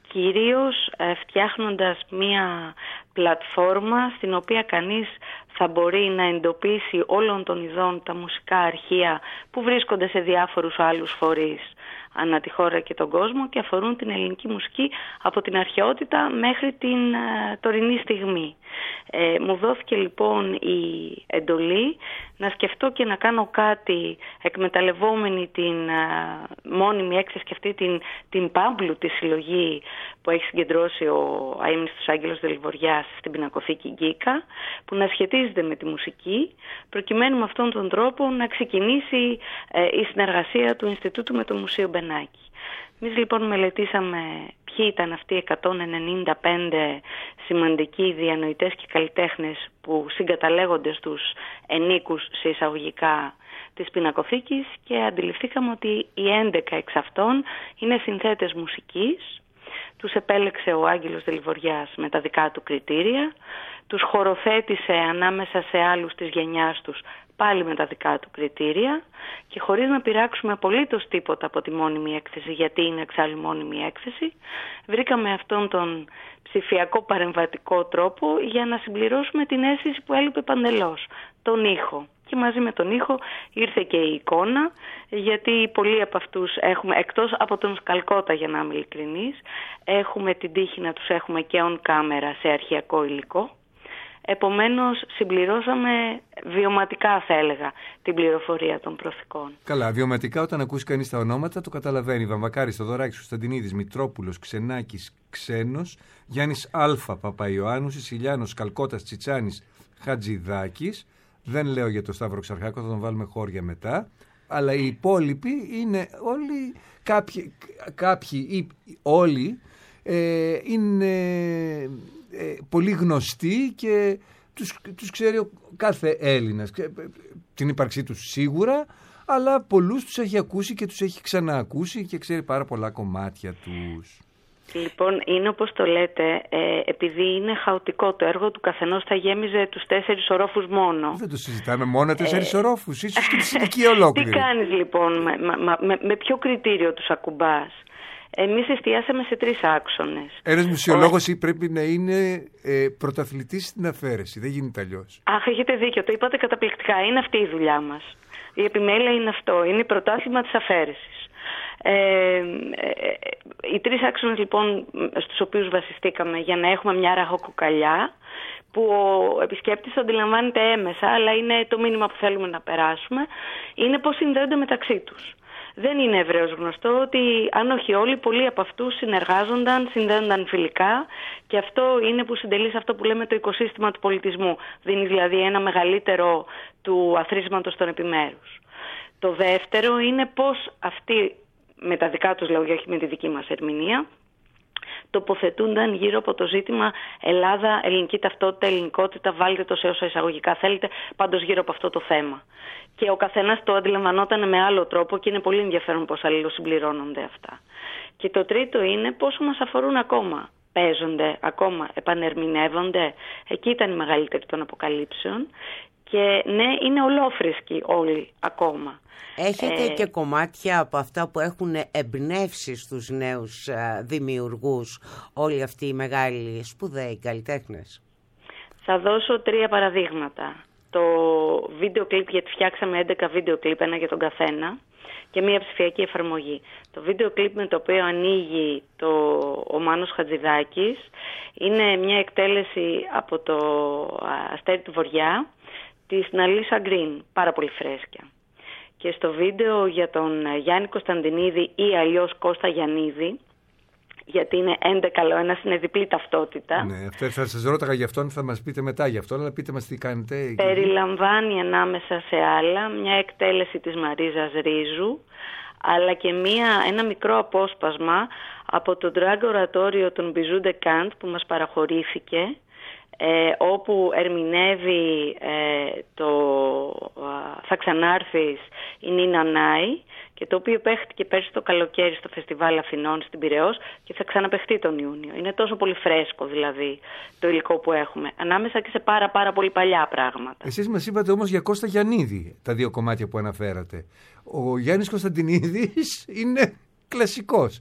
κυρίως φτιάχνοντας μία πλατφόρμα στην οποία κανείς θα μπορεί να εντοπίσει όλων των ειδών τα μουσικά αρχεία που βρίσκονται σε διάφορους άλλους φορείς ανά τη χώρα και τον κόσμο και αφορούν την ελληνική μουσική από την αρχαιότητα μέχρι την uh, τωρινή στιγμή. Ε, μου δόθηκε λοιπόν η εντολή να σκεφτώ και να κάνω κάτι εκμεταλλευόμενη την uh, μόνιμη έκθεση και αυτή την, την πάμπλουτη συλλογή που έχει συγκεντρώσει ο αείμνηστος Άγγελος Δελιβοριάς στην πινακοθήκη Γκίκα, που να σχετίζεται με τη μουσική, προκειμένου με αυτόν τον τρόπο να ξεκινήσει ε, η συνεργασία του Ινστιτούτου με το Μουσείο Μπενάκη. Εμείς λοιπόν μελετήσαμε ποιοι ήταν αυτοί οι εκατόν ενενήντα πέντε σημαντικοί διανοητές και καλλιτέχνες που συγκαταλέγονται στους ενίκους σε εισαγωγικά της πινακοθήκης, και αντιληφθήκαμε ότι οι έντεκα εξ αυτών είναι συνθέτες μουσικής. Τους επέλεξε ο Άγγελος Δελιβοριάς με τα δικά του κριτήρια, τους χωροθέτησε ανάμεσα σε άλλους της γενιάς τους πάλι με τα δικά του κριτήρια, και χωρίς να πειράξουμε απολύτως τίποτα από τη μόνιμη έκθεση, γιατί είναι εξάλλου μόνιμη έκθεση, βρήκαμε αυτόν τον ψηφιακό παρεμβατικό τρόπο για να συμπληρώσουμε την αίσθηση που έλειπε παντελώς, τον ήχο. Και μαζί με τον ήχο ήρθε και η εικόνα, γιατί πολλοί από αυτούς έχουμε, εκτός από τον Σκαλκότα για να είμαι ειλικρινής, έχουμε την τύχη να τους έχουμε και on camera σε αρχαιακό υλικό. Επομένως συμπληρώσαμε βιωματικά, θα έλεγα, την πληροφορία των προθηκών. Καλά, βιωματικά όταν ακούσει κανείς τα ονόματα το καταλαβαίνει. Βαμβακάρης, Θοδωράκης, Κωνσταντινίδης, Μητρόπουλος, Ξενάκης, Ξένος, Γιάννης Α, Παπαϊωάννου, Σισιλιάνος, Καλκώτας, Τσιτσάνης, Χατζηδάκης. Δεν λέω για το Σταύρο Ξαρχάκο, θα τον βάλουμε χώρια μετά. Αλλά οι υπόλοιποι είναι όλοι, κάποιοι, κάποιοι ή όλοι ε, είναι ε, πολύ γνωστοί και τους, τους ξέρει ο κάθε Έλληνας. Την ύπαρξή τους σίγουρα, αλλά πολλούς τους έχει ακούσει και τους έχει ξαναακούσει και ξέρει πάρα πολλά κομμάτια τους. Λοιπόν, είναι όπως το λέτε, ε, επειδή είναι χαοτικό το έργο του καθενός, θα γέμιζε τους τέσσερις ορόφους μόνο. Δεν το συζητάμε, μόνο τέσσερις ε, ορόφους, ίσως και τη συλλογική ολόκληρη. Τι κάνεις λοιπόν, με, με, με, με ποιο κριτήριο τους ακουμπάς? Εμείς εστιάσαμε σε τρεις άξονες. Ένας μουσιολόγος Ο... πρέπει να είναι ε, πρωταθλητής στην αφαίρεση. Δεν γίνεται αλλιώς. Αχ, έχετε δίκιο. Το είπατε καταπληκτικά. Είναι αυτή η δουλειά μας. Η επιμέλεια είναι αυτό. Είναι πρωτάθλημα της αφαίρεσης. Ε, ε, οι τρεις άξονες λοιπόν στους οποίους βασιστήκαμε για να έχουμε μια ραχοκοκαλιά που ο επισκέπτης το αντιλαμβάνεται έμεσα, αλλά είναι το μήνυμα που θέλουμε να περάσουμε, είναι πώς συνδέονται μεταξύ τους. Δεν είναι ευρέως γνωστό ότι αν όχι όλοι, πολλοί από αυτούς συνεργάζονταν, συνδέονταν φιλικά και αυτό είναι που συντελεί σε αυτό που λέμε το οικοσύστημα του πολιτισμού. Δίνει δηλαδή ένα μεγαλύτερο του αθροίσματος των επιμέρους. Το δεύτερο είναι πώς αυτοί με τα δικά τους λόγια, όχι με τη δική μας ερμηνεία, τοποθετούνταν γύρω από το ζήτημα Ελλάδα, ελληνική ταυτότητα, ελληνικότητα, βάλτε το σε όσα εισαγωγικά θέλετε, πάντως γύρω από αυτό το θέμα. Και ο καθένας το αντιλαμβανόταν με άλλο τρόπο και είναι πολύ ενδιαφέρον πώς αλληλοσυμπληρώνονται αυτά. Και το τρίτο είναι πόσο μας αφορούν ακόμα. Παίζονται ακόμα, επανερμηνεύονται. Εκεί ήταν η μεγαλύτερη των αποκαλύψεων. Και ναι, είναι ολόφρυσκοι όλοι ακόμα. Έχετε ε... και κομμάτια από αυτά που έχουν εμπνεύσει στους νέους δημιουργούς όλοι αυτοί οι μεγάλοι σπουδαίοι καλλιτέχνες? Θα δώσω τρία παραδείγματα. Το βίντεο κλιπ, γιατί φτιάξαμε έντεκα βίντεο κλιπ, ένα για τον καθένα, και μια ψηφιακή εφαρμογή. Το βίντεο κλιπ με το οποίο ανοίγει το, ο Μάνος Χατζηδάκης είναι μια εκτέλεση από το Αστέρι του Βοριά της Ναλίσα Γκριν, πάρα πολύ φρέσκια. Και στο βίντεο για τον Γιάννη Κωνσταντινίδη ή αλλιώς Κώστα Γιαννίδη, γιατί είναι έντεκα ο ένας, είναι διπλή ταυτότητα. Ναι, αυτό θα σας ρώταγα γι' αυτό, θα μας πείτε μετά γι' αυτό, αλλά πείτε μας τι κάνετε. Περιλαμβάνει ανάμεσα σε άλλα μια εκτέλεση της Μαρίζας Ρίζου, αλλά και μια, ένα μικρό απόσπασμα από το drag ορατόριο των Bijou de Kant που μας παραχωρήθηκε, Ε, όπου ερμηνεύει ε, το α, «Θα ξανάρθεις» η Νίνα Νάη, και το οποίο παίχτηκε πέρσι το καλοκαίρι στο Φεστιβάλ Αθηνών στην Πειραιώς και θα ξαναπαιχτεί τον Ιούνιο. Είναι τόσο πολύ φρέσκο δηλαδή το υλικό που έχουμε, ανάμεσα και σε πάρα πάρα πολύ παλιά πράγματα. Εσείς μας είπατε όμως για Κώστα Γιαννίδη τα δύο κομμάτια που αναφέρατε. Ο Γιάννης Κωνσταντινίδης είναι κλασικός.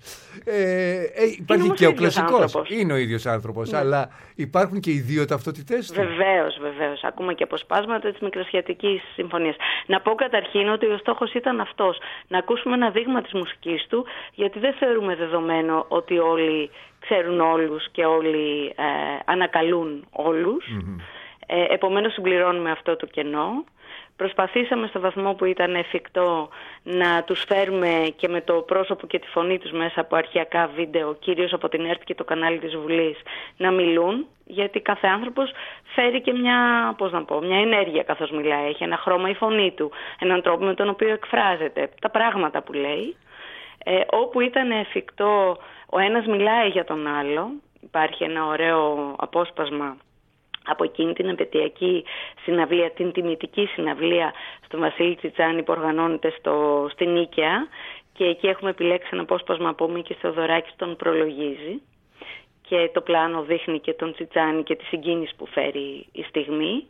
Ε, ε, υπάρχει και ο κλασικός. Άνθρωπος. Είναι ο ίδιος άνθρωπος, ναι. Αλλά υπάρχουν και οι δύο ταυτότητές του. Βεβαίως, βεβαίως. Ακούμε και αποσπάσματα της Μικρασιατικής Συμφωνίας. Να πω καταρχήν ότι ο στόχος ήταν αυτός. Να ακούσουμε ένα δείγμα της μουσικής του, γιατί δεν θεωρούμε δεδομένο ότι όλοι ξέρουν όλους και όλοι ε, ανακαλούν όλους. Mm-hmm. Ε, επομένως συμπληρώνουμε αυτό το κενό. Προσπαθήσαμε στο βαθμό που ήταν εφικτό να τους φέρουμε και με το πρόσωπο και τη φωνή τους μέσα από αρχαιακά βίντεο, κυρίως από την ΕΡΤ και το κανάλι της Βουλής, να μιλούν, γιατί κάθε άνθρωπος φέρει και μια, πώς να πω, μια ενέργεια καθώς μιλάει, έχει ένα χρώμα η φωνή του, έναν τρόπο με τον οποίο εκφράζεται, τα πράγματα που λέει, ε, όπου ήταν εφικτό ο ένας μιλάει για τον άλλο, υπάρχει ένα ωραίο απόσπασμα από εκείνη την επαιτειακή συναυλία, την τιμητική συναυλία στον Βασίλη Τσιτσάνη που οργανώνεται στο, στην Νίκαια, και εκεί έχουμε επιλέξει ένα απόσπασμα από Μίκη Θεοδωράκη, τον προλογίζει και το πλάνο δείχνει και τον Τσιτσάνη και τη συγκίνηση που φέρει η στιγμή,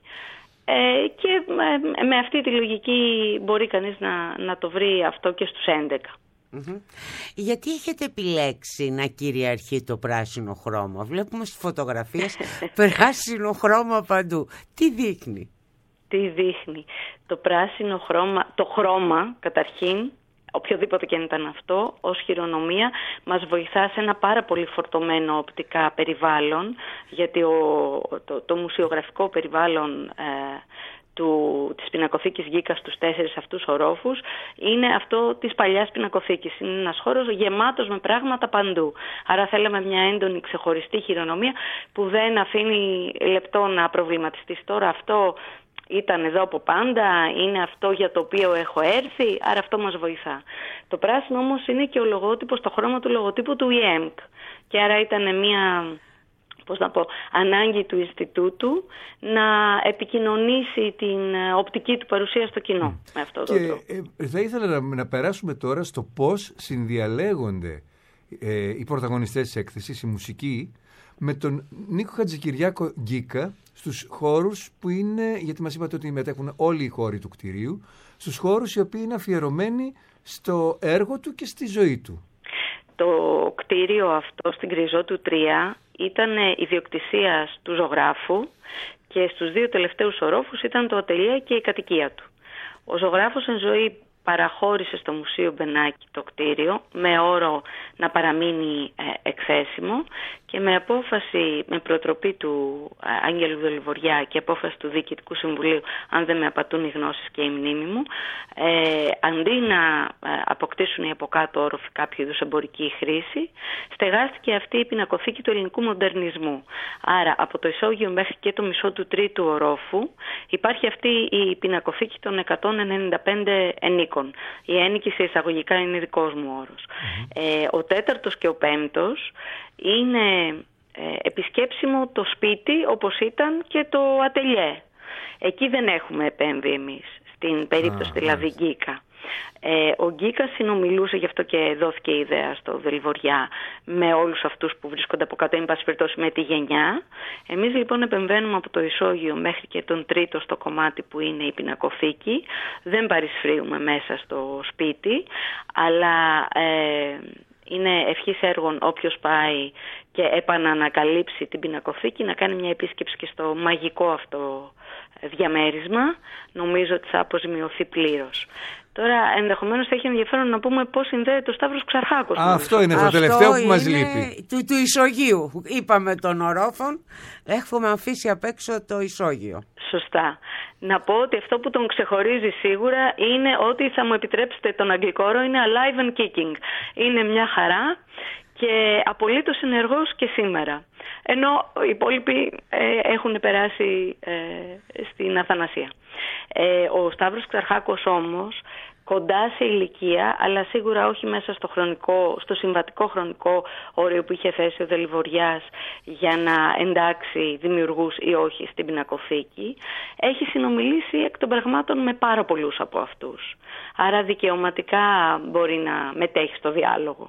ε, και ε, με αυτή τη λογική μπορεί κανείς να, να το βρει αυτό και στους έντεκα. Mm-hmm. Γιατί έχετε επιλέξει να κυριαρχεί το πράσινο χρώμα? Βλέπουμε στις φωτογραφίες πράσινο χρώμα παντού. Τι δείχνει? Τι δείχνει? Το πράσινο χρώμα, το χρώμα καταρχήν, οποιοδήποτε και αν ήταν αυτό, ως χειρονομία μας βοηθά σε ένα πάρα πολύ φορτωμένο οπτικά περιβάλλον, γιατί ο, το, το μουσιογραφικό περιβάλλον ε, του, της πινακοθήκης Γκίκα στους τέσσερις αυτούς ορόφους είναι αυτό της παλιάς πινακοθήκης. Είναι ένας χώρος γεμάτος με πράγματα παντού. Άρα θέλαμε μια έντονη ξεχωριστή χειρονομία που δεν αφήνει λεπτό να προβληματιστείς. Τώρα αυτό ήταν εδώ από πάντα, είναι αυτό για το οποίο έχω έρθει, άρα αυτό μας βοηθά. Το πράσινο όμως είναι και ο λογότυπος, το χρώμα του λογοτύπου του ι εμ κ. Και άρα ήταν μια, πώς να πω, ανάγκη του Ινστιτούτου να επικοινωνήσει την οπτική του παρουσία στο κοινό mm. με αυτόν τον τρόπο. Ε, θα ήθελα να, να περάσουμε τώρα στο πώς συνδιαλέγονται ε, οι πρωταγωνιστές της έκθεσης, η μουσική, με τον Νίκο Χατζηκυριάκο Γκίκα στους χώρους που είναι, γιατί μας είπατε ότι μετέχουν όλοι οι χώροι του κτηρίου, στους χώρους οι οποίοι είναι αφιερωμένοι στο έργο του και στη ζωή του. το κτίριο αυτό στην Κρυζότου τρία ήταν ιδιοκτησίας του ζωγράφου και στους δύο τελευταίους ορόφους ήταν το ατελιέ και η κατοικία του. Ο ζωγράφος εν ζωή παραχώρησε στο Μουσείο Μπενάκη το κτίριο με όρο να παραμείνει ε, εκθέσιμο και με απόφαση, με προτροπή του ε, Άγγελου Δελιβοριά και απόφαση του Διοικητικού Συμβουλίου, αν δεν με απατούν οι γνώσεις και η μνήμη μου, ε, αντί να ε, αποκτήσουν οι από κάτω όροφοι κάποιο είδους εμπορική χρήση, στεγάστηκε αυτή η πινακοθήκη του ελληνικού μοντερνισμού. Άρα από το ισόγειο μέχρι και το μισό του τρίτου ορόφου υπάρχει αυτή η πινακοθήκη των εκατόν ενενήντα πέντε ενίκων. Η ένικη σε εισαγωγικά είναι δικός μου όρος. Mm-hmm. Ε, ο τέταρτος και ο πέμπτος είναι ε, επισκέψιμο το σπίτι όπως ήταν και το ατελιέ. Εκεί δεν έχουμε επέμβει εμείς, στην περίπτωση ah, δηλαδή yes. Γκίκα. Ε, ο Γκίκα συνομιλούσε, γι' αυτό και δόθηκε η ιδέα στο Δελιβοριά, με όλους αυτούς που βρίσκονται από κάτω, εν πάση περιπτώσει με τη γενιά. Εμείς λοιπόν επεμβαίνουμε από το ισόγειο μέχρι και τον τρίτο στο κομμάτι που είναι η πινακοθήκη. Δεν παρισφρίουμε μέσα στο σπίτι, αλλά ε, είναι ευχής έργων όποιος πάει και επανανακαλύψει την πινακοθήκη να κάνει μια επίσκεψη και στο μαγικό αυτό διαμέρισμα. Νομίζω ότι θα αποζημιωθεί πλήρως. Τώρα ενδεχομένως θα έχει ενδιαφέρον να πούμε πώς συνδέεται ο Σταύρος Ξαρχάκος. Α, αυτό είναι το τελευταίο που μας λείπει. Του, του ισογείου. Είπαμε των ορόφων, έχουμε αφήσει απ' έξω το ισόγειο. Σωστά. Να πω ότι αυτό που τον ξεχωρίζει σίγουρα είναι ότι, θα μου επιτρέψετε τον αγγλικό όρο, είναι alive and kicking. Είναι μια χαρά και απολύτως ενεργός και σήμερα. Ενώ οι υπόλοιποι ε, έχουν περάσει ε, στην αθανασία. Ε, ο Σταύρος Ξαρχάκος όμως, κοντά σε ηλικία, αλλά σίγουρα όχι μέσα στο, χρονικό, στο συμβατικό χρονικό όριο που είχε θέσει ο Δελιβοριάς για να εντάξει δημιουργούς ή όχι στην πινακοθήκη, έχει συνομιλήσει εκ των πραγμάτων με πάρα πολλούς από αυτούς. Άρα δικαιωματικά μπορεί να μετέχει στο διάλογο.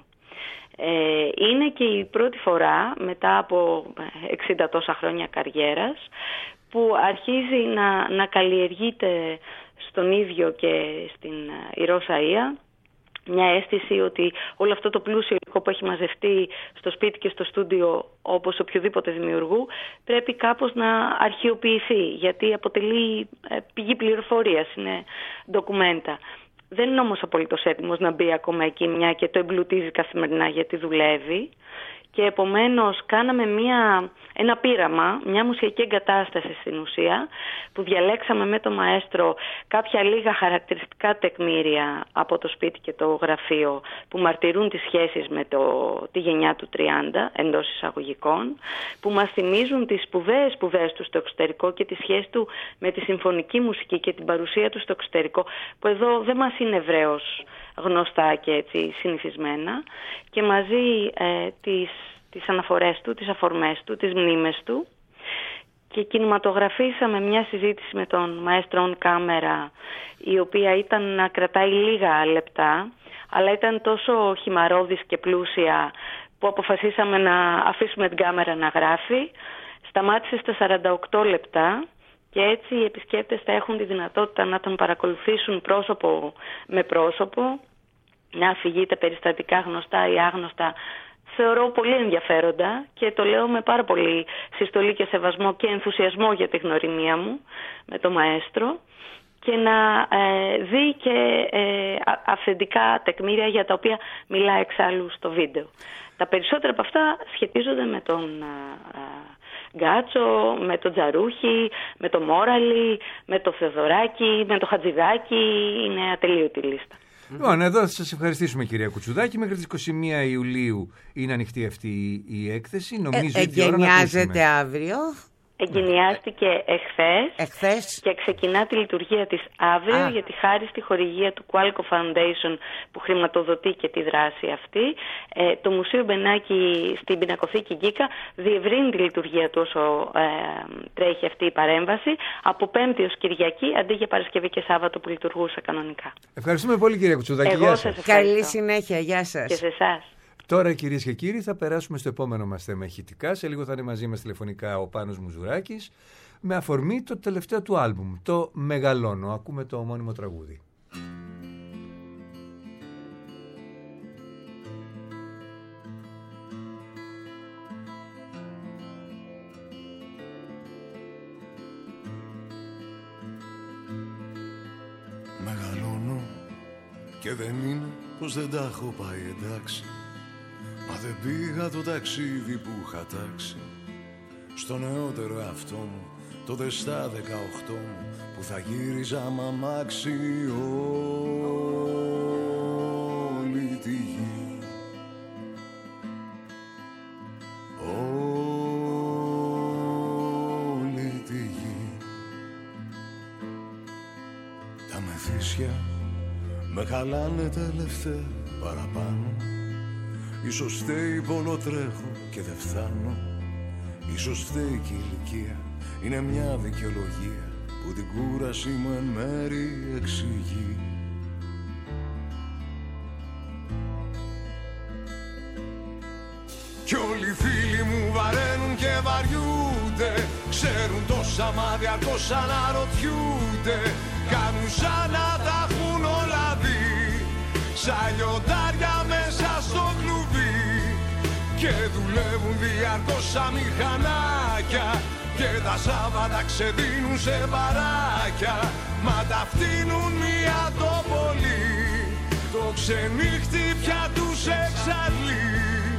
Ε, είναι και η πρώτη φορά μετά από εξήντα τόσα χρόνια καριέρας που αρχίζει να, να καλλιεργείται στον ίδιο και στην Ηρώσα-Ία μια αίσθηση ότι όλο αυτό το πλούσιο υλικό που έχει μαζευτεί στο σπίτι και στο στούντιο όπως οποιοδήποτε δημιουργού πρέπει κάπως να αρχαιοποιηθεί, γιατί αποτελεί πηγή πληροφορίας, είναι ντοκουμέντα. Δεν είναι όμως απολύτως έτοιμος να μπει ακόμα εκεί, μια και το εμπλουτίζει καθημερινά γιατί δουλεύει. Και επομένως κάναμε μια, ένα πείραμα, μια μουσική εγκατάσταση στην ουσία, που διαλέξαμε με τον μαέστρο κάποια λίγα χαρακτηριστικά τεκμήρια από το σπίτι και το γραφείο που μαρτυρούν τις σχέσεις με το, τη γενιά του τριάντα, εντός εισαγωγικών, που μας θυμίζουν τις σπουδαίες σπουδαίες του στο εξωτερικό και τη σχέση του με τη συμφωνική μουσική και την παρουσία του στο εξωτερικό, που εδώ δεν μας είναι ευρέως γνωστά και έτσι συνηθισμένα, και μαζί ε, τις, τις αναφορές του, τις αφορμές του, τις μνήμες του, και κινηματογραφήσαμε μια συζήτηση με τον μαέστρο on camera, η οποία ήταν να κρατάει λίγα λεπτά, αλλά ήταν τόσο χυμαρώδης και πλούσια που αποφασίσαμε να αφήσουμε την κάμερα να γράφει. Σταμάτησε στα σαράντα οκτώ λεπτά. Και έτσι οι επισκέπτες θα έχουν τη δυνατότητα να τον παρακολουθήσουν πρόσωπο με πρόσωπο, να αφηγείται περιστατικά γνωστά ή άγνωστα. Θεωρώ πολύ ενδιαφέροντα και το λέω με πάρα πολύ συστολή και σεβασμό και ενθουσιασμό για τη γνωριμία μου με το μαέστρο, και να ε, δει και ε, αυθεντικά τεκμήρια για τα οποία μιλά εξάλλου στο βίντεο. Τα περισσότερα από αυτά σχετίζονται με τον ε, Γκάτσο, με τον Τζαρούχη, με τον Μόραλη, με το Θεοδωράκη, με το Χατζηδάκη. Είναι ατελείωτη λίστα. Λοιπόν, εδώ θα σας ευχαριστήσουμε, κυρία Κουτσουδάκη. Μέχρι τις είκοσι μία Ιουλίου είναι ανοιχτή αυτή η έκθεση. Νομίζω ε, ότι εγκαινιάζεται αύριο. Εγκαινιάστηκε εχθές, εχθές και ξεκινά τη λειτουργία της αύριο. Α. Γιατί χάρη στη χορηγία του Qualco Foundation που χρηματοδοτεί και τη δράση αυτή, ε, το Μουσείο Μπενάκη στην πινακοθήκη Γκίκα διευρύνει τη λειτουργία του όσο ε, τρέχει αυτή η παρέμβαση, από Πέμπτη ως Κυριακή αντί για Παρασκευή και Σάββατο που λειτουργούσε κανονικά. Ευχαριστούμε πολύ, κυρία Κουτσουδάκη. Εγώ Γεια σας σας. Καλή συνέχεια. Γεια σας. Και σε εσάς. Τώρα, κυρίες και κύριοι, θα περάσουμε στο επόμενο μας θέμα ηχητικά. Σε λίγο θα είναι μαζί μας τηλεφωνικά ο Πάνος Μουζουράκης, με αφορμή το τελευταίο του άλμπουμ, το Μεγαλώνω. Ακούμε το ομώνυμο τραγούδι. Και δεν είναι πως δεν τα έχω πάει εντάξει, μα δεν πήγα το ταξίδι που είχα τάξει. Στο νεότερο εαυτό μου, τότε στα δεκαοκτώ μου, που θα γύριζα μ' αμάξι όλη τη γη. Όλη τη γη. Τα μεθύσια με χαλάνε τελευταία παραπάνω. Ίσως φταίει πολλό τρέχω και δεν φτάνω. Ίσως φταίει και η ηλικία, είναι μια δικαιολογία που την κούραση μου εν μέρη εξηγεί. Κι όλοι οι φίλοι μου βαραίνουν και βαριούνται, ξέρουν τόσα μα διαρκώς αναρωτιούνται. Κάνουν σαν να τα έχουν όλα δει, σαν λιοντάρια μέσα στο κλουβί. Και δουλεύουν διαρκώς σαν μηχανάκια, και τα Σάββατα ξεδίνουν σε μπαράκια. Μα τα φτύνουν μία το πολύ, το ξενύχτη πια τους εξαντλεί.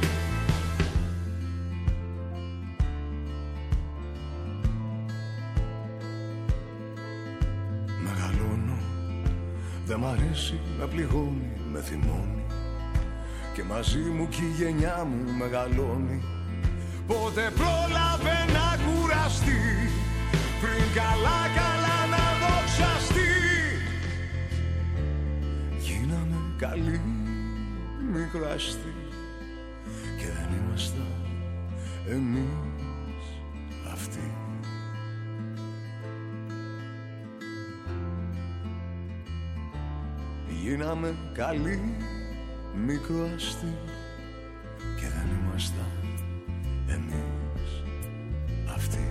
Μεγαλώνω, δεν μ' αρέσει να πληγώνει, με θυμώνει. Και μαζί μου κι η γενιά μου μεγαλώνει. Πότε πρόλαβε να κουραστεί, πριν καλά καλά να δοξαστεί. Γίναμε καλοί μικροαστοί, και δεν ήμασταν εμείς αυτοί. Γίναμε καλοί μικροαστοί, και δεν ήμασταν εμείς αυτοί.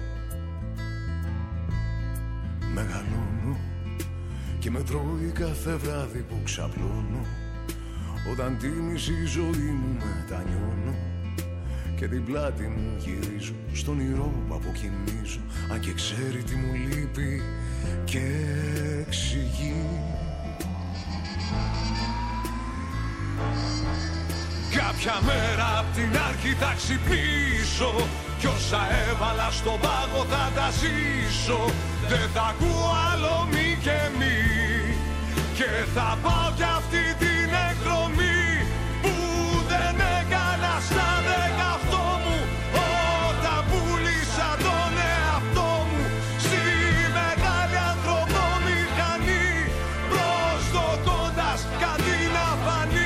Μεγαλώνω και με τρώει κάθε βράδυ που ξαπλώνω, όταν τη μισή ζωή μου μετανιώνω. Και την πλάτη μου γυρίζω στον ήρω που αποκοιμίζω. Αν και ξέρει τι μου λείπει και εξηγεί. Κάποια μέρα απ' την αρχή θα ξυπνήσω, κι όσα έβαλα στον πάγο θα τα ζήσω. Δεν θα ακούω άλλο μη και μη, και θα πάω κι αυτή την εκδρομή που δεν έκανα στα δεκαοκτώ μου, όταν πούλησα τον εαυτό μου στη μεγάλη ανθρωπομηχανή, προσδοκώντας κάτι να φανεί.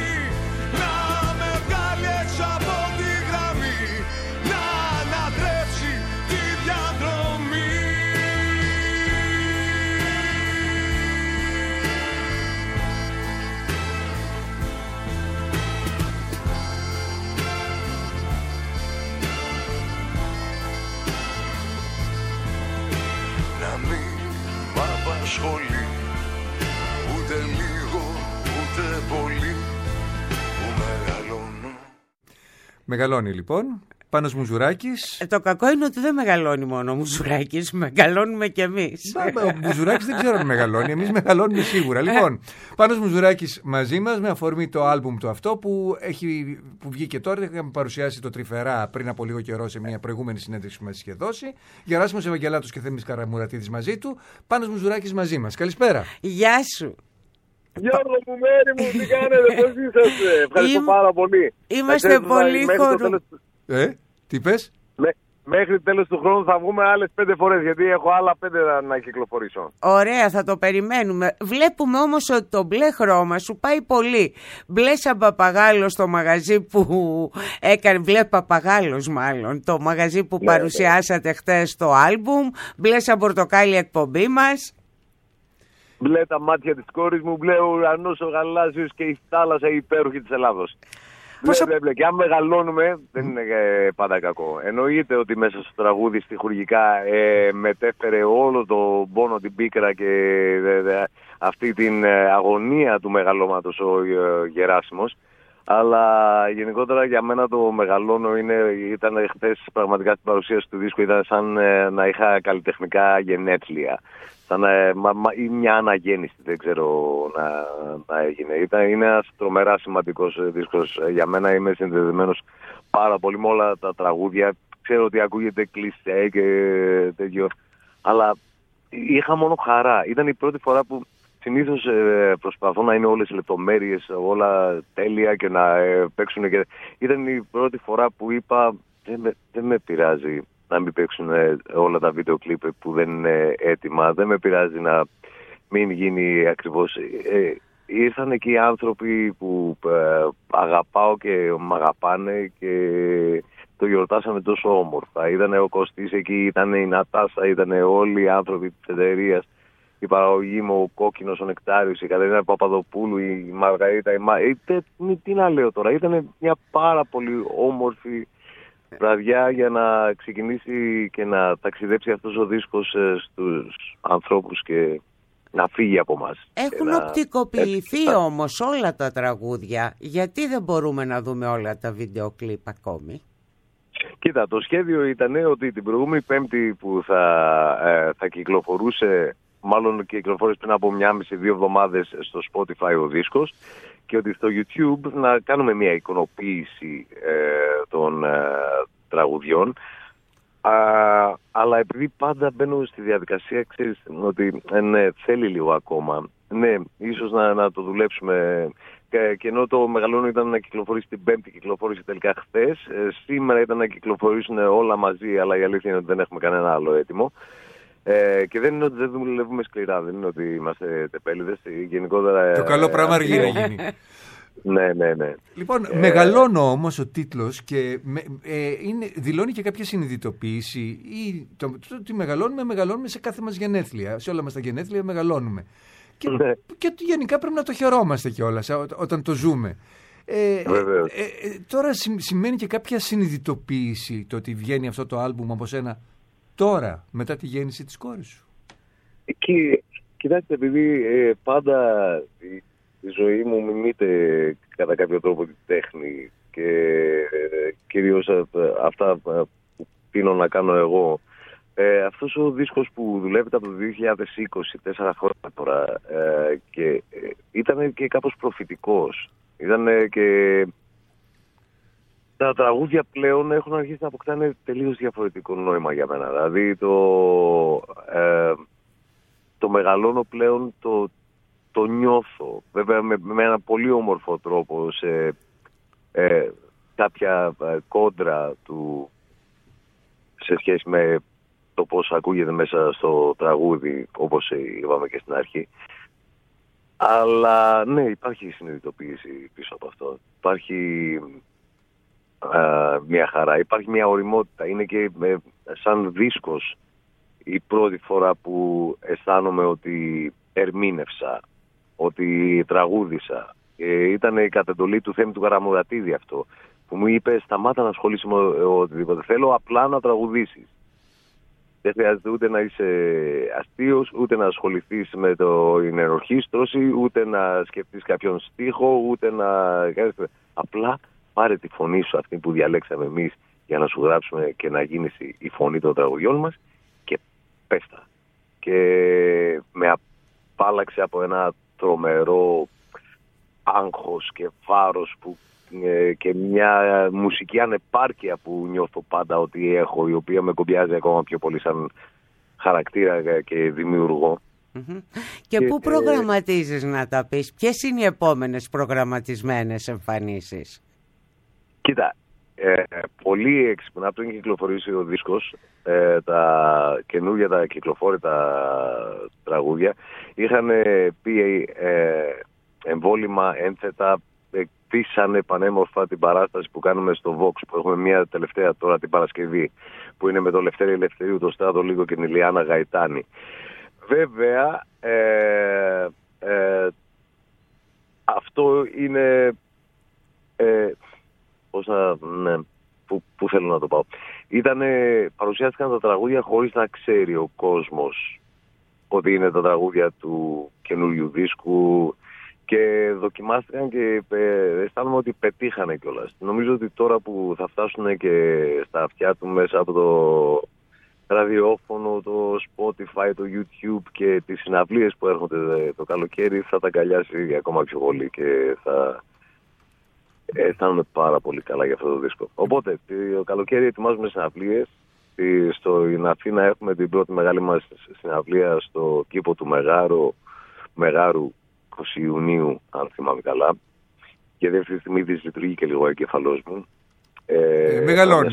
Σχολή, ούτε λίγο, ούτε πολύ, που μεγαλώνω. Μεγαλώνει λοιπόν Πάνος Μουζουράκης. Ε, το κακό είναι ότι δεν μεγαλώνει μόνο ο Μουζουράκης, μεγαλώνουμε κι εμείς. Ο Μουζουράκης δεν ξέρω αν μεγαλώνει, εμείς μεγαλώνουμε σίγουρα. Λοιπόν, Πάνος Μουζουράκης μαζί μας με αφορμή το άλμπουμ του αυτό που, έχει, που βγήκε τώρα. Είχαμε παρουσιάσει το Τρυφερά πριν από λίγο καιρό σε μια προηγούμενη συνέντευξη που μας είχε δώσει. Γεράσιμος Ευαγγελάτος και Θέμης Καραμουρατίδης μαζί του. Πάνος Μουζουράκης μαζί μας. Καλησπέρα. Γεια σου. Γιώργο μου, Μέρη μου, τι κάνετε, πώς είσαστε? Ευχαριστώ Είμαι... πάρα πολύ. Είμαστε πολύ χορού. Ε, τι πες? Μέ, μέχρι τέλος του χρόνου θα βγούμε άλλες πέντε φορές, γιατί έχω άλλα πέντε να, να κυκλοφορήσω. Ωραία, θα το περιμένουμε. Βλέπουμε όμως ότι το μπλε χρώμα σου πάει πολύ. Μπλε σαν παπαγάλο στο μαγαζί που έκανε, μπλε παπαγάλος μάλλον, το μαγαζί που ναι, παρουσιάσατε ναι. χτες το άλμπουμ, μπλε σαν πορτοκάλι εκπομπή μας. Μπλε τα μάτια της κόρης μου, μπλε ο ουρανός ο γαλάζιος και η θάλασσα η υπέροχη της Ελλάδος. Πόσο... Μπλε, μπλε. Και αν μεγαλώνουμε δεν είναι ε, πάντα κακό. Εννοείται ότι μέσα στο τραγούδι στιχουργικά ε, μετέφερε όλο το πόνο, την πίκρα και ε, ε, αυτή την ε, αγωνία του μεγαλώματος ο ε, Γεράσιμος. Αλλά γενικότερα για μένα το μεγαλώνω είναι, ήταν χθες πραγματικά στην παρουσίαση του δίσκου, ήταν σαν ε, να είχα καλλιτεχνικά γενέθλια. σαν να, μα, μα, ή μια αναγέννηση, δεν ξέρω να, να έγινε. Ήταν, είναι ένας τρομερά σημαντικός δίσκος για μένα. Είμαι συνδεδεμένος πάρα πολύ με όλα τα τραγούδια. Ξέρω ότι ακούγεται κλισέ και τέτοιο, αλλά είχα μόνο χαρά. Ήταν η πρώτη φορά που συνήθως ε, προσπαθώ να είναι όλες οι λεπτομέρειες, όλα τέλεια και να ε, παίξουν. Και... Ήταν η πρώτη φορά που είπα δεν με, δεν με πειράζει να μην παίξουν ε, όλα τα βίντεο κλιπ που δεν είναι έτοιμα. Δεν με πειράζει να μην γίνει ακριβώς. Ε, ήρθαν εκεί οι άνθρωποι που ε, αγαπάω και μ' αγαπάνε και το γιορτάσαμε τόσο όμορφα. Ήταν ο Κωστής εκεί, ήταν η Νατάσα, ήταν όλοι οι άνθρωποι της εταιρείας. Η παραγωγή μου, ο Κόκκινος, ο Νεκτάριος, η Κατερίνα Παπαδοπούλου, η Μαργαρίτα, η Μα... Ε, τι να λέω τώρα, ήταν μια πάρα πολύ όμορφη βραδιά για να ξεκινήσει και να ταξιδέψει αυτός ο δίσκος στους ανθρώπους και να φύγει από μας. Έχουν να... οπτικοποιηθεί Έτσι, όμως όλα τα τραγούδια. Γιατί δεν μπορούμε να δούμε όλα τα βίντεο κλιπ ακόμη? Κοίτα, το σχέδιο ήταν ότι την προηγούμενη Πέμπτη που θα, ε, θα κυκλοφορούσε, μάλλον κυκλοφόρησε πριν από μια μισή δύο εβδομάδες στο Spotify ο δίσκος, και ότι στο YouTube να κάνουμε μια εικονοποίηση ε, των ε, τραγουδιών. Α, αλλά επειδή πάντα μπαίνω στη διαδικασία, ξέρεις ότι ε, ναι, θέλει λίγο ακόμα. Ναι, ίσως να, να το δουλέψουμε. Και, και ενώ το μεγαλώνο ήταν να κυκλοφορήσει την Πέμπτη, κυκλοφόρησε τελικά χθες. Ε, σήμερα ήταν να κυκλοφορήσουν όλα μαζί, αλλά η αλήθεια είναι ότι δεν έχουμε κανένα άλλο έτοιμο. Ε, και δεν είναι ότι δεν δουλεύουμε σκληρά, δεν είναι ότι είμαστε τεπέληδες. Γενικότερα. Το καλό πράγμα αργεί να γίνει. Ναι, ναι, ναι. Λοιπόν, ε... μεγαλώνω όμως ο τίτλος και με, ε, είναι, δηλώνει και κάποια συνειδητοποίηση ή το, το, το ότι μεγαλώνουμε, μεγαλώνουμε σε κάθε μας γενέθλια. Σε όλα μας τα γενέθλια μεγαλώνουμε. Και, ναι. και γενικά πρέπει να το χαιρόμαστε κιόλας ό, όταν το ζούμε. Ε, ε, ε, τώρα σι, σημαίνει και κάποια συνειδητοποίηση το ότι βγαίνει αυτό το άλμπουμ από σένα τώρα, μετά τη γέννηση της κόρης σου. Εκεί, κοιτάξτε, επειδή ε, πάντα η, η ζωή μου μιμείται κατά κάποιο τρόπο τη τέχνη και ε, κυρίως ε, αυτά που τείνω να κάνω εγώ. Ε, αυτός ο δίσκος που δουλεύεται από το δύο χιλιάδες είκοσι, τέσσερα χρόνια τώρα, ε, και ε, ήταν και κάπως προφητικός. Ήταν και τα τραγούδια πλέον έχουν αρχίσει να αποκτάνε τελείως διαφορετικό νόημα για μένα. Δηλαδή το, ε, το μεγαλώνω πλέον, το, το νιώθω. Βέβαια με, με ένα πολύ όμορφο τρόπο, σε ε, κάποια ε, κόντρα του σε σχέση με το πώς ακούγεται μέσα στο τραγούδι, όπως είπαμε και στην αρχή. Αλλά ναι, υπάρχει συνειδητοποίηση πίσω από αυτό. Υπάρχει α, μια χαρά, υπάρχει μια οριμότητα. Είναι και ε, σαν δίσκος η πρώτη φορά που αισθάνομαι ότι ερμήνευσα, ότι τραγούδισα. Ε, ήταν η κατεντολή του Θέμη του Καραμουρατίδη αυτό, που μου είπε σταμάτα να ασχολείσαι με οτιδήποτε. Θέλω απλά να τραγουδήσεις. Δεν χρειάζεται ούτε να είσαι αστείος, ούτε να ασχοληθείς με το ενορχήστρωση, ούτε να σκεφτείς κάποιον στίχο, ούτε να... Απλά πάρε τη φωνή σου, αυτή που διαλέξαμε εμείς, για να σου γράψουμε και να γίνεις η φωνή των τραγουδιών μας, και πέστα. Και με απάλλαξε από ένα τρομερό άγχος και βάρος που, και μια μουσική ανεπάρκεια που νιώθω πάντα ότι έχω, η οποία με κομπιάζει ακόμα πιο πολύ σαν χαρακτήρα και δημιουργό. Mm-hmm. Και, και πού προγραμματίζεις ε... να τα πεις? Ποιες είναι οι επόμενες προγραμματισμένες εμφανίσεις? Κοίτα, ε, πολύ έξυπνα πριν κυκλοφορήσει ο δίσκος, ε, τα καινούργια, τα κυκλοφόρητα τραγούδια είχαν πει ε, εμβόλυμα, ένθετα, πείσανε πανέμορφα την παράσταση που κάνουμε στο Vox, που έχουμε μια τελευταία τώρα την Παρασκευή, που είναι με το Λευτέρη Ελευθερίου, το Στράτο Λίγο και την Ηλιάνα Γαϊτάνη. Βέβαια, ε, ε, αυτό είναι... Ε, πώς να... Ναι, που, που θέλω να το πάω. Ήτανε, παρουσιάστηκαν τα τραγούδια χωρίς να ξέρει ο κόσμος ότι είναι τα τραγούδια του καινούριου δίσκου, και δοκιμάστηκαν και ε, αισθάνομαι ότι πετύχανε κιόλας. Νομίζω ότι τώρα που θα φτάσουν και στα αυτιά του μέσα από το ραδιόφωνο, το Spotify, το YouTube και τις συναυλίες που έρχονται το καλοκαίρι θα τα αγκαλιάσει ακόμα πιο πολύ και θα αισθάνομαι πάρα πολύ καλά για αυτό το δίσκο. Οπότε, το καλοκαίρι ετοιμάζουμε συναυλίες. Στην Αθήνα έχουμε την πρώτη μεγάλη μας συναυλία στο κήπο του Μεγάρου, Μεγάρου είκοσι Ιουνίου, αν θυμάμαι καλά. Γιατί αυτή τη στιγμή δυσλειτουργεί και λίγο ο εγκεφαλός μου. Ε, Μεγαλώνεις.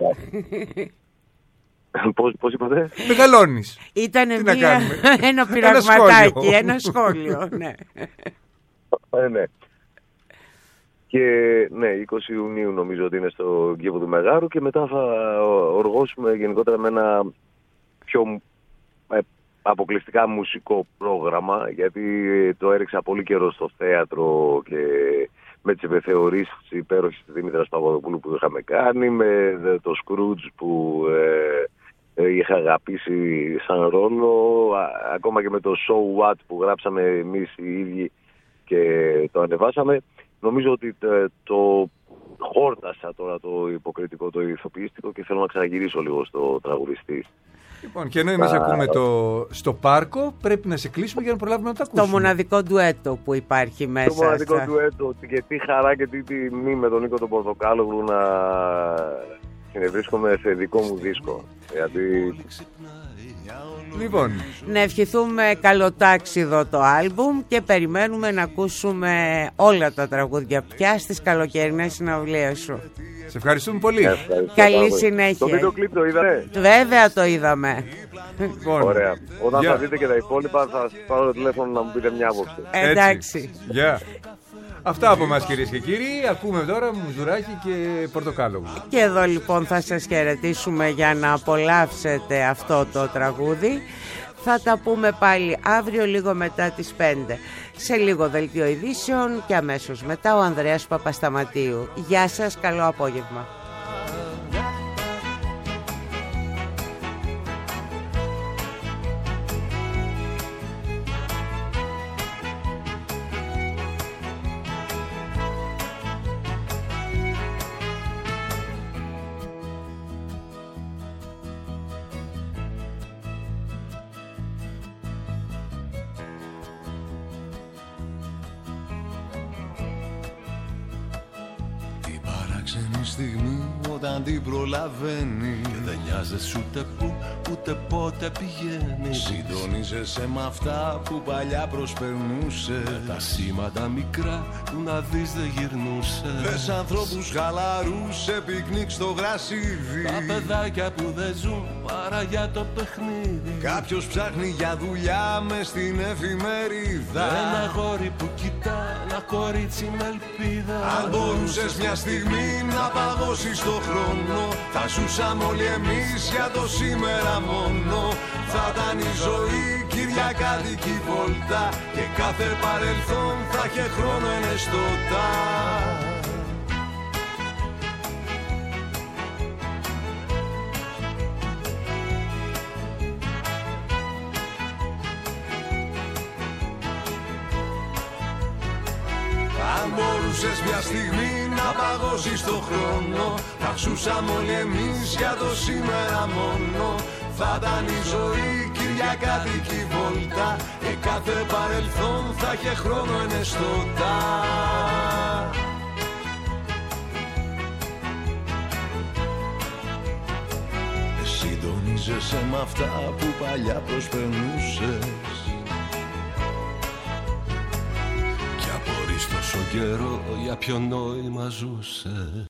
Πώς, πώς είπατε? Μεγαλώνεις. Ήτανε μια, ένα πειραγματάκι, ένα σχόλιο. Ναι. ε, ναι. Και ναι, είκοσι Ιουνίου νομίζω ότι είναι στο κήπο του Μεγάρου και μετά θα οργώσουμε γενικότερα με ένα πιο ε, αποκλειστικά μουσικό πρόγραμμα, γιατί το έριξα πολύ καιρό στο θέατρο και με τις επιθεωρήσεις υπέροχης της Δήμητρας Παπαδοπούλου που είχαμε κάνει, με το Scrooge που ε, ε, είχα αγαπήσει σαν ρόλο, α, ακόμα και με το So What που γράψαμε εμείς οι ίδιοι και το ανεβάσαμε. Νομίζω ότι το, το χόρτασα τώρα το υποκριτικό, το ηθοποιήστικο και θέλω να ξαναγυρίσω λίγο στο τραγουδιστή. Λοιπόν, και ενώ εμείς Α, ακούμε το στο πάρκο, πρέπει να σε κλείσουμε για να προλάβουμε να τα ακούσουμε. Το μοναδικό ντουέτο που υπάρχει μέσα. Το μοναδικό στα... ντουέτο και τι χαρά και τι τιμή με τον Νίκο τον Πορτοκάλογλου να συνευρίσκομαι σε δικό μου δίσκο. Γιατί... Λοιπόν. Να ευχηθούμε καλοτάξιδο το άλμπουμ και περιμένουμε να ακούσουμε όλα τα τραγούδια πια στις καλοκαιρινές συναυλίες σου. Σε ευχαριστούμε πολύ. Ευχαριστώ. Καλή συνέχεια. Το βίντεο κλιπ το είδατε? Βέβαια το είδαμε. Λοιπόν, ωραία. Όταν yeah. θα δείτε και τα υπόλοιπα θα σας πάρω το τηλέφωνο να μου πείτε μια άποψη. Εντάξει. Γεια. Yeah. Αυτά από εμάς κυρίες και κύριοι. Ακούμε τώρα Μουζουράκι και Πορτοκάλογλου. Και εδώ λοιπόν θα σας χαιρετήσουμε για να απολαύσετε αυτό το τραγούδι. Θα τα πούμε πάλι αύριο λίγο μετά τις πέντε. Σε λίγο δελτίο ειδήσεων και αμέσως μετά ο Ανδρέας Παπασταματίου. Γεια σας, καλό απόγευμα. Στιγμή όταν την προλαβαίνει και δεν νοιάζεσαι ούτε που ούτε πότε πηγαίνει. Συντονίζεσαι με αυτά που παλιά προσπερνούσε, τα σήματα μικρά που να δεις δεν γυρνούσε. Δες ανθρώπους χαλαρούς σε πικνίκ στο γρασίδι, τα παιδάκια που δεν ζουν παρά για το παιχνίδι. Κάποιος ψάχνει για δουλειά μες στην εφημερίδα, ένα αγόρι που κοιτά ένα κορίτσι με ελπίδα. Αν μπορούσες μια στιγμή να παγώσεις το χρόνο, θα ζούσαμε όλοι εμείς για το σήμερα μόνο. Θα ήταν η ζωή κυριακάτικη βόλτα και κάθε παρελθόν θα είχε χρόνο ενεστώτα. Αν μπορούσες μια στιγμή να παγώσεις το χρόνο, θα ζούσαμε όλοι εμείς για το σήμερα μόνο. Θα ήταν η ζωή κυριακάτικη βόλτα και κάθε παρελθόν θα είχε χρόνο ενεστώτα. Συντονίζεσαι με αυτά που παλιά προσπερνούσες και απορείς τόσο καιρό για ποιο νόημα ζούσες.